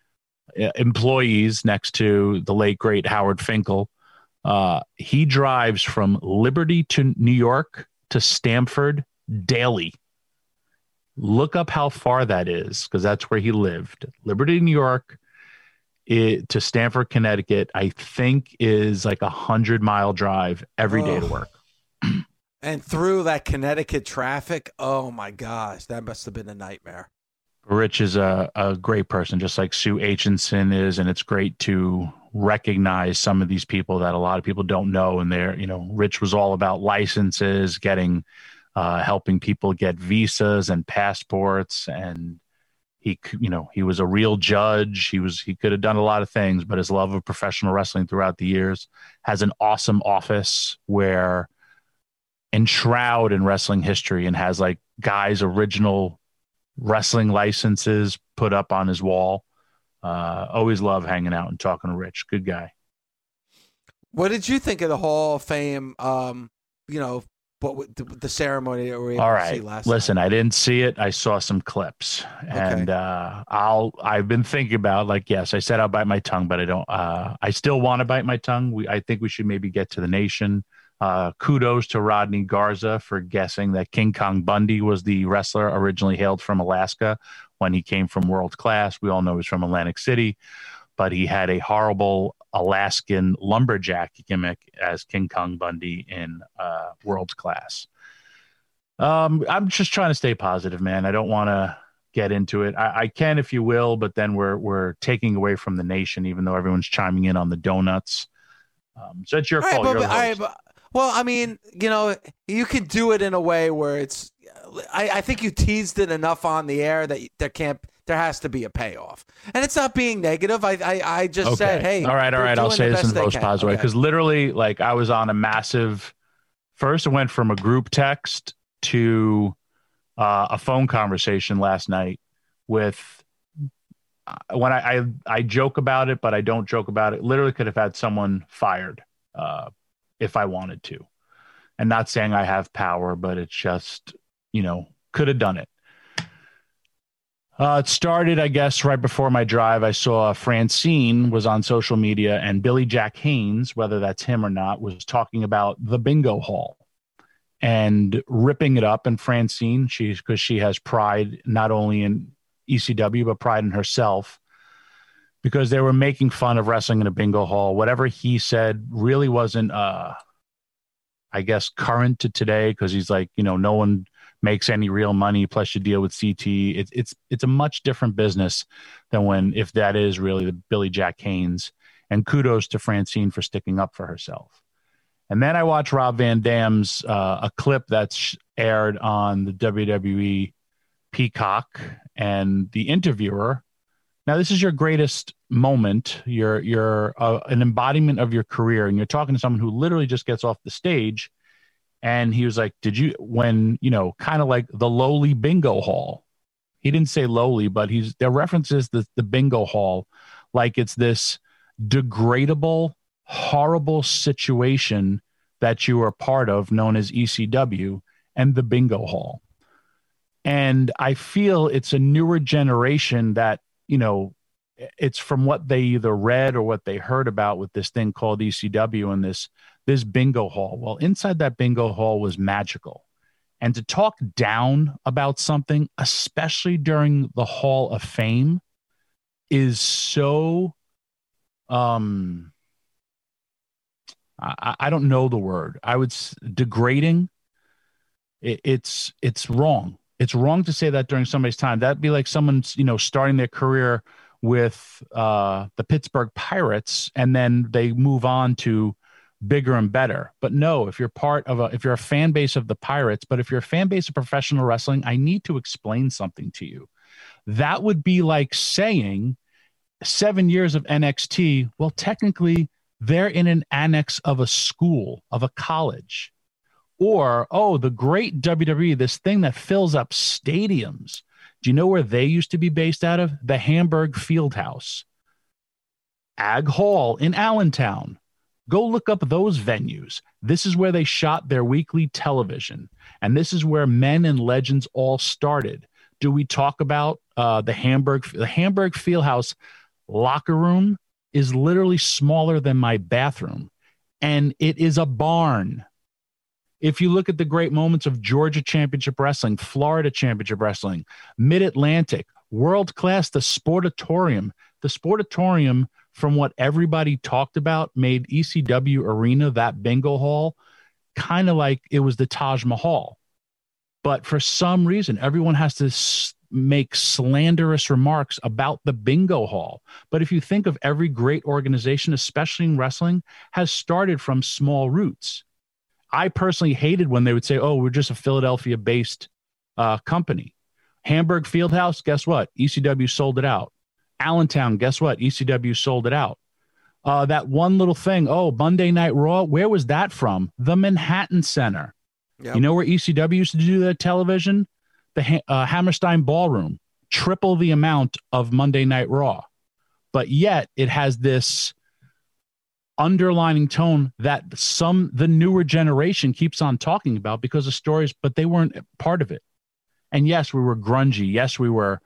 employees next to the late, great Howard Finkel. He drives from Liberty to New York to Stamford daily. Look up how far that is, because that's where he lived. Liberty, New York, to Stamford, Connecticut, I think is like 100-mile drive every day to work. And through that Connecticut traffic, oh my gosh, that must have been a nightmare. Rich is a great person, just like Sue Aitchison is, and it's great to recognize some of these people that a lot of people don't know. And Rich was all about licenses, helping people get visas and passports, and he was a real judge. He could have done a lot of things, but his love of professional wrestling throughout the years has an awesome office where enshrouded in wrestling history and has like guys' original wrestling licenses put up on his wall. Always love hanging out and talking to Rich. Good guy. What did you think of the Hall of Fame? What the ceremony that we were able to see last Listen, night? I didn't see it. I saw some clips, and I've been thinking about, like, yes, I said I'll bite my tongue, but I don't. I still want to bite my tongue. I think we should maybe get to the nation. Kudos to Rodney Garza for guessing that King Kong Bundy was the wrestler originally hailed from Alaska when he came from World Class. We all know he's from Atlantic City, but he had a horrible Alaskan lumberjack gimmick as King Kong Bundy in World Class. I'm just trying to stay positive, man. I don't want to get into it. I can, if you will, but then we're taking away from the nation, even though everyone's chiming in on the donuts. So it's your fault. You're the host. Well, I mean, you can do it in a way where it's. I think you teased it enough on the air that there has to be a payoff, and it's not being negative. I just said, hey, all right. I'll say this in the most positive way, because literally, like, I was on a massive First, it went from a group text to a phone conversation last night with when I joke about it, but I don't joke about it. Literally could have had someone fired if I wanted to. And not saying I have power, but it's just, could have done it. It started, I guess, right before my drive. I saw Francine was on social media, and Billy Jack Haynes, whether that's him or not, was talking about the bingo hall and ripping it up. And Francine, because she has pride not only in ECW, but pride in herself, because they were making fun of wrestling in a bingo hall. Whatever he said really wasn't, I guess, current to today, because he's like, no one makes any real money, plus you deal with CT. It's a much different business than if that is really the Billy Jack Haynes. And kudos to Francine for sticking up for herself. And then I watched Rob Van Dam's a clip that's aired on the WWE Peacock, and the interviewer. Now, this is your greatest moment. You're an embodiment of your career, and you're talking to someone who literally just gets off the stage. And he was like, kind of like the lowly bingo hall. He didn't say lowly, but there references the bingo hall like it's this degradable, horrible situation that you are part of, known as ECW and the bingo hall. And I feel it's a newer generation that, it's from what they either read or what they heard about with this thing called ECW and this bingo hall. Well, inside that bingo hall was magical. And to talk down about something, especially during the Hall of Fame, is so, I don't know the word. Degrading. It's wrong. It's wrong to say that during somebody's time. That'd be like someone, starting their career with the Pittsburgh Pirates, and then they move on to bigger and better. But no, if you're if you're a fan base of the Pirates, but if you're a fan base of professional wrestling, I need to explain something to you. That would be like saying 7 years of NXT. Well, technically they're in an annex of a school, of a college. Or, the great WWE, this thing that fills up stadiums. Do you know where they used to be based out of? The Hamburg Fieldhouse. Ag Hall in Allentown. Go look up those venues. This is where they shot their weekly television. And this is where men and legends all started. Do we talk about the Hamburg Fieldhouse locker room is literally smaller than my bathroom. And it is a barn. If you look at the great moments of Georgia Championship Wrestling, Florida Championship Wrestling, Mid-Atlantic, World Class, the Sportatorium. The Sportatorium, from what everybody talked about, made ECW Arena, that bingo hall, kind of like it was the Taj Mahal. But for some reason, everyone has to make slanderous remarks about the bingo hall. But if you think of every great organization, especially in wrestling, has started from small roots. I personally hated when they would say, we're just a Philadelphia-based company. Hamburg Fieldhouse, guess what? ECW sold it out. Allentown, guess what? ECW sold it out. That one little thing, Monday Night Raw, where was that from? The Manhattan Center. Yep. You know where ECW used to do their television? The Hammerstein Ballroom. Triple the amount of Monday Night Raw. But yet it has this underlining tone that the newer generation keeps on talking about because of stories, but they weren't part of it. And yes, we were grungy. Yes, we were,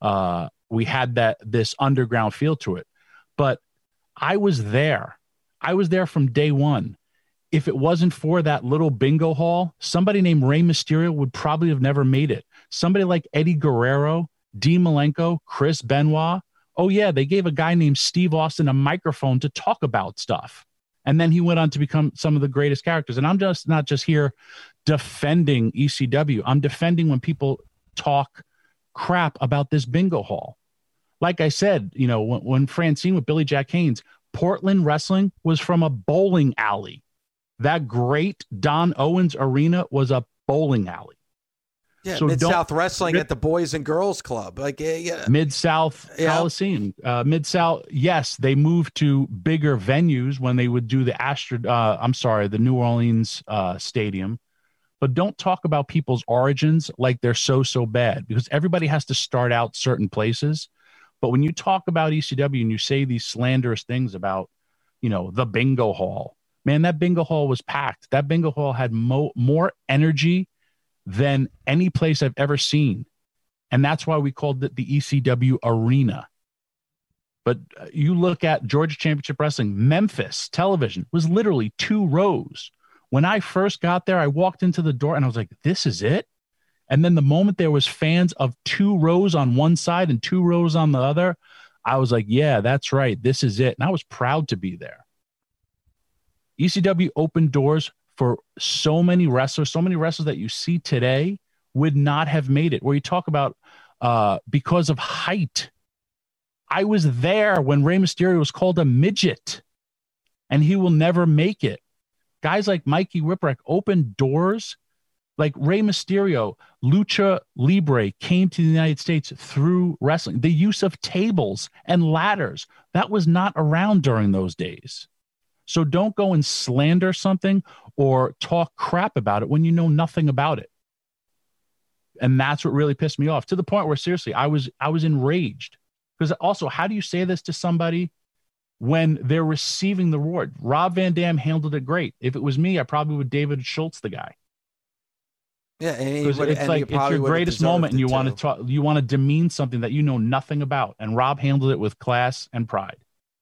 we had this underground feel to it, but I was there. I was there from day one. If it wasn't for that little bingo hall, somebody named Rey Mysterio would probably have never made it. Somebody like Eddie Guerrero, Dean Malenko, Chris Benoit. Oh yeah, they gave a guy named Steve Austin a microphone to talk about stuff. And then he went on to become some of the greatest characters. And I'm just not just here defending ECW. I'm defending when people talk crap about this bingo hall. Like I said, when Francine with Billy Jack Haynes, Portland wrestling was from a bowling alley. That great Don Owens arena was a bowling alley. Yeah, So Mid-South Wrestling at the Boys and Girls Club. Like, yeah. Mid-South Coliseum. Mid-South, yes, they moved to bigger venues when they would do the New Orleans Stadium. But don't talk about people's origins like they're so bad, because everybody has to start out certain places. But when you talk about ECW and you say these slanderous things about, the bingo hall, man, that bingo hall was packed. That bingo hall had more energy than any place I've ever seen. And that's why we called it the ECW Arena. But you look at Georgia Championship Wrestling, Memphis Television was literally 2 rows. When I first got there, I walked into the door and I was like, this is it? And then the moment there was fans of 2 rows on one side and 2 rows on the other, I was like, yeah, that's right. This is it. And I was proud to be there. ECW opened doors for so many wrestlers that you see today would not have made it. Where you talk about because of height. I was there when Rey Mysterio was called a midget, and he will never make it. Guys like Mikey Whipwreck opened doors. Like Rey Mysterio, Lucha Libre came to the United States through wrestling. The use of tables and ladders, that was not around during those days. So don't go and slander something or talk crap about it when you know nothing about it. And that's what really pissed me off, to the point where, seriously, I was enraged. Because also, how do you say this to somebody when they're receiving the reward? Rob Van Dam handled it great. If it was me, I probably would David Schultz the guy. Yeah, it's your greatest moment, and you want to demean something that you know nothing about. And Rob handled it with class and pride.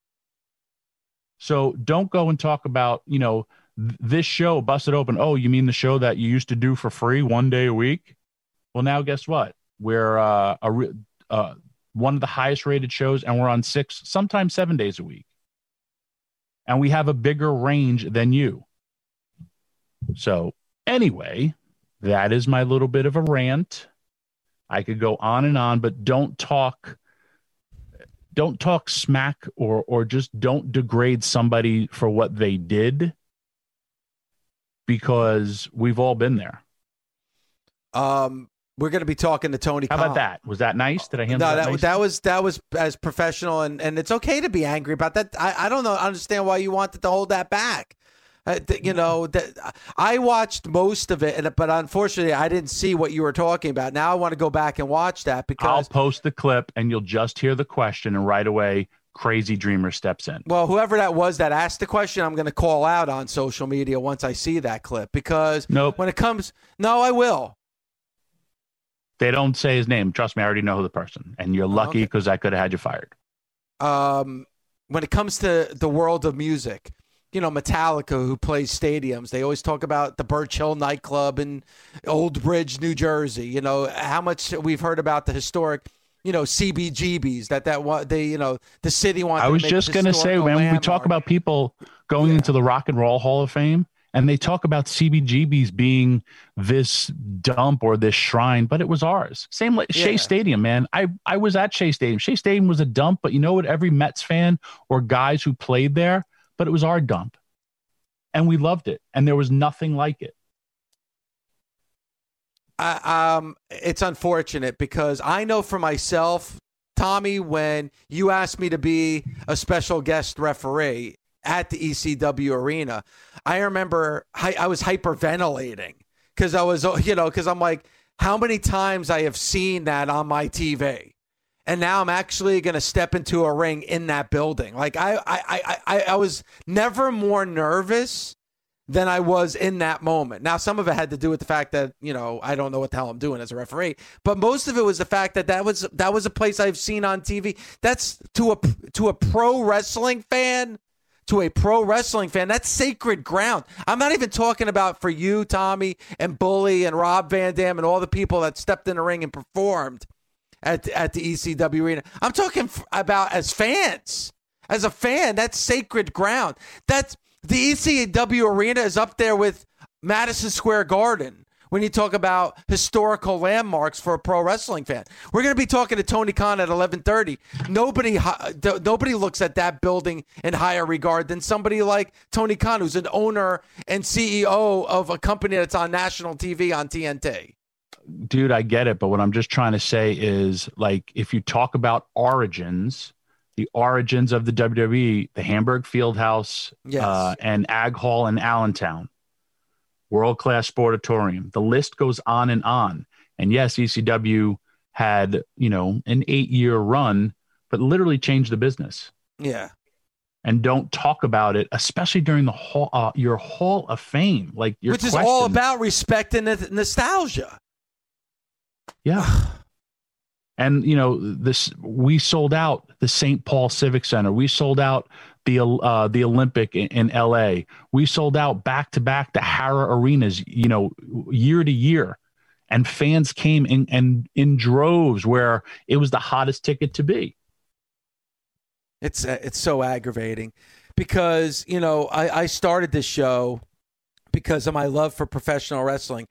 So don't go and talk about, this show, Busted Open. Oh, you mean the show that you used to do for free 1 day a week? Well, now guess what? We're one of the highest rated shows, and we're on 6, sometimes 7 days a week. And we have a bigger range than you. So anyway, that is my little bit of a rant. I could go on and on, but don't talk smack or just don't degrade somebody for what they did, because we've all been there. We're going to be talking to Tony Khan. How about that? Was that nice? Did I handle that nice? That was as professional, and it's okay to be angry about that. I don't understand why you wanted to hold that back. I watched most of it, but unfortunately, I didn't see what you were talking about. Now I want to go back and watch that, because I'll post the clip, and you'll just hear the question, and right away, Crazy Dreamer steps in. Well, whoever that was that asked the question, I'm going to call out on social media once I see that clip, because when it comes, I will. They don't say his name. Trust me, I already know the person, and you're lucky, because I could have had you fired. When it comes to the world of music, Metallica, who plays stadiums, they always talk about the Birch Hill nightclub in Old Bridge, New Jersey. How much we've heard about the historic, CBGBs the city wants. I was just going to say, when we talk about people going into the Rock and Roll Hall of Fame, and they talk about CBGBs being this dump or this shrine, but it was ours. Same like Shea Stadium, man. I was at Shea Stadium. Shea Stadium was a dump, but you know what? Every Mets fan or guys who played there, but it was our dump, and we loved it, and there was nothing like it. It's unfortunate, because I know for myself, Tommy, when you asked me to be a special guest referee at the ECW Arena, I remember I was hyperventilating, because I was, because I'm like, how many times I have seen that on my TV. And now I'm actually going to step into a ring in that building. Like I was never more nervous than I was in that moment. Now, some of it had to do with the fact that, I don't know what the hell I'm doing as a referee, but most of it was the fact that was a place I've seen on TV. That's to a pro wrestling fan. To a pro wrestling fan, that's sacred ground. I'm not even talking about for you, Tommy, and Bully, and Rob Van Dam, and all the people that stepped in the ring and performed at the ECW Arena. I'm talking about as fans. As a fan, that's sacred ground. That's the ECW Arena is up there with Madison Square Garden when you talk about historical landmarks for a pro wrestling fan. We're going to be talking to Tony Khan at 11:30. Nobody looks at that building in higher regard than somebody like Tony Khan, who's an owner and CEO of a company that's on national TV on TNT. dude, I get it. But what I'm just trying to say is, like, if you talk about origins, the origins of the WWE, the Hamburg Fieldhouse, Yes. and Ag Hall in Allentown, world-class sportatorium. The list goes on and on. And yes, ECW had, you know, an 8-year run, but literally changed the business. Yeah. And don't talk about it, especially during the your Hall of Fame, like your which questions. is all about respect and nostalgia. Yeah. And, you know, we sold out the St. Paul Civic Center. We sold out the Olympic in LA. We sold out back-to-back the Hara Arenas, you know, year to year. And fans came in droves where it was the hottest ticket to be. It's so aggravating because, you know, I started this show because of my love for professional wrestling.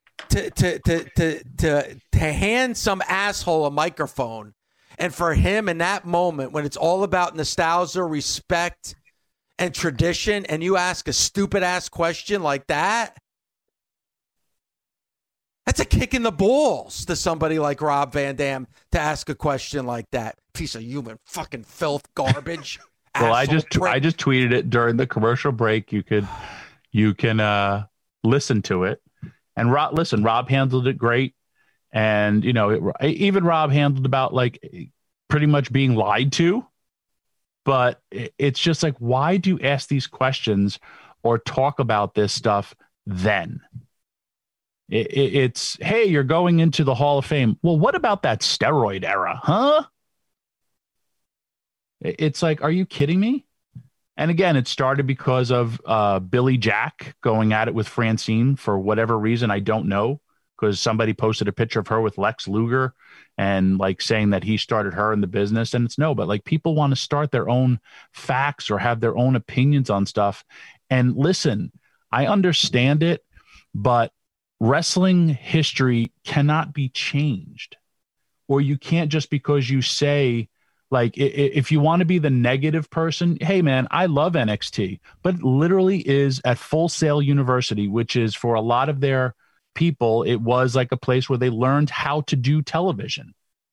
To hand some asshole a microphone, and for him in that moment when it's all about nostalgia, respect, and tradition, and you ask a stupid ass question like that, that's a kick in the balls to somebody like Rob Van Dam to ask a question like that. Piece of human fucking filth, garbage. Well, I just tweeted it during the commercial break. You can listen to it. And Rob handled it great. And, you know, even Rob handled about like pretty much being lied to. But it's just like, why do you ask these questions or talk about this stuff then? It's, hey, you're going into the Hall of Fame. Well, what about that steroid era, huh? It's like, are you kidding me? And again, it started because of Billy Jack going at it with Francine for whatever reason. I don't know, because somebody posted a picture of her with Lex Luger and like saying that he started her in the business. And it's no, but like people want to start their own facts or have their own opinions on stuff. And listen, I understand it, but wrestling history cannot be changed. Or you can't just because you say, like, if you want to be the negative person, hey, man, I love NXT, but it literally is at Full Sail University, which is for a lot of their people, it was like a place where they learned how to do television.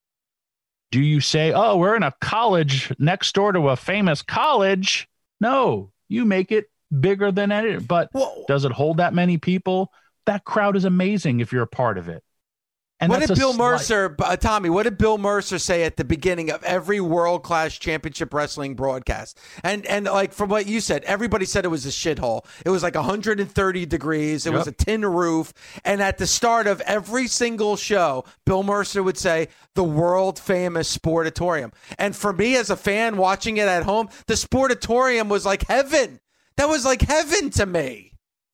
Do you say, oh, we're in a college next door to a famous college? No, you make it bigger than it. But does it hold that many people? That crowd is amazing if you're a part of it. And what did Bill Mercer, Tommy, what did Bill Mercer say at the beginning of every world-class championship wrestling broadcast? And like from what you said, everybody said it was a shithole. It was like 130 degrees. It was a tin roof. And at the start of every single show, Bill Mercer would say, the world-famous Sportatorium. And for me as a fan watching it at home, the Sportatorium was like heaven. That was like heaven to me.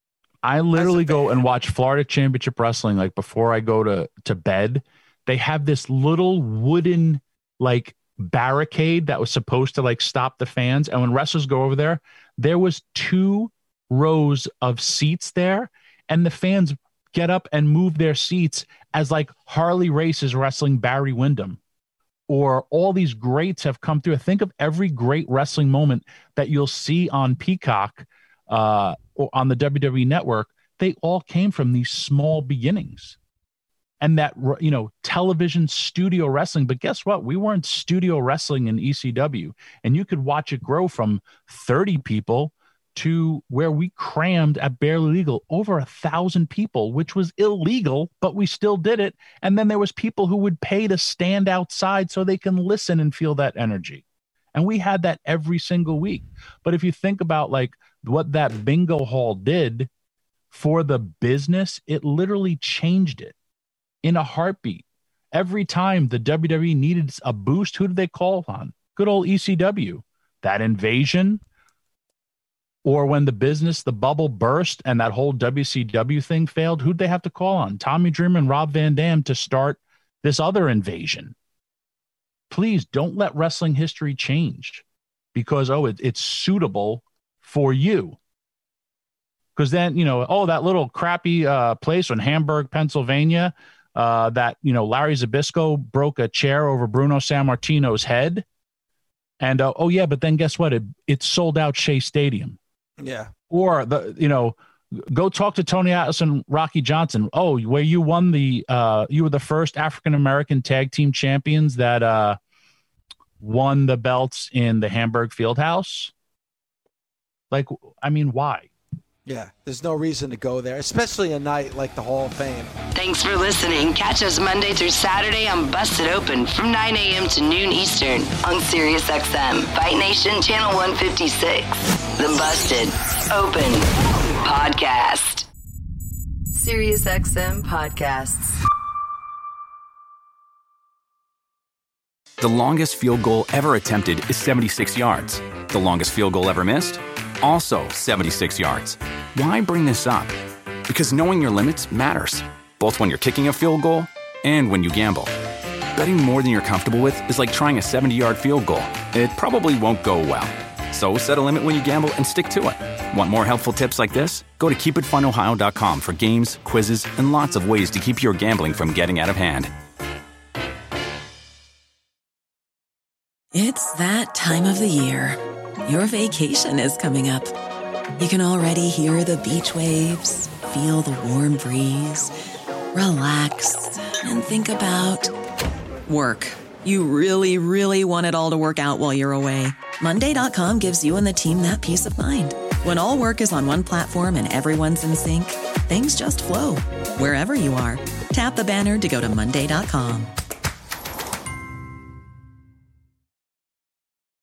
I literally go and watch Florida Championship Wrestling like before I go to bed. They have this little wooden like barricade that was supposed to like stop the fans. And when wrestlers go over there, there was 2 rows of seats there, and the fans get up and move their seats as like Harley Race is wrestling Barry Windham, or all these greats have come through. Think of every great wrestling moment that you'll see on Peacock, or on the WWE network. They all came from these small beginnings. And that, you know, television studio wrestling. But guess what? We weren't studio wrestling in ECW. And you could watch it grow from 30 people to where we crammed at Barely Legal over 1,000 people, which was illegal, but we still did it. And then there was people who would pay to stand outside so they can listen and feel that energy. And we had that every single week. But if you think about like what that bingo hall did for the business, it literally changed it in a heartbeat. Every time the WWE needed a boost, who did they call on? Good old ECW. That Invasion, or when the bubble burst and that whole WCW thing failed, who'd they have to call on? Tommy Dreamer and Rob Van Dam to start this other invasion. Please don't let wrestling history change because, it's suitable for you. Because then, you know, that little crappy place in Hamburg, Pennsylvania, that, you know, Larry Zbyszko broke a chair over Bruno Sammartino's head. And, but then guess what? It sold out Shea Stadium. Yeah. Or, Go talk to Tony Atlas and Rocky Johnson. Oh, where you won you were the first African-American tag team champions that won the belts in the Hamburg Fieldhouse. Like, I mean, why? Yeah, there's no reason to go there, especially a night like the Hall of Fame. Thanks for listening. Catch us Monday through Saturday on Busted Open from 9 a.m. to noon Eastern on Sirius XM, Fight Nation Channel 156. The Busted Open Podcast. Sirius XM Podcasts. The longest field goal ever attempted is 76 yards. The longest field goal ever missed? Also 76 yards. Why bring this up? Because knowing your limits matters, both when you're kicking a field goal and when you gamble. Betting more than you're comfortable with is like trying a 70-yard field goal. It probably won't go well. So set a limit when you gamble and stick to it. Want more helpful tips like this? Go to keepitfunohio.com for games, quizzes, and lots of ways to keep your gambling from getting out of hand. It's that time of the year. Your vacation is coming up. You can already hear the beach waves, feel the warm breeze, relax, and think about work. You really, really want it all to work out while you're away. Monday.com gives you and the team that peace of mind. When all work is on one platform and everyone's in sync, things just flow. Wherever you are, tap the banner to go to Monday.com.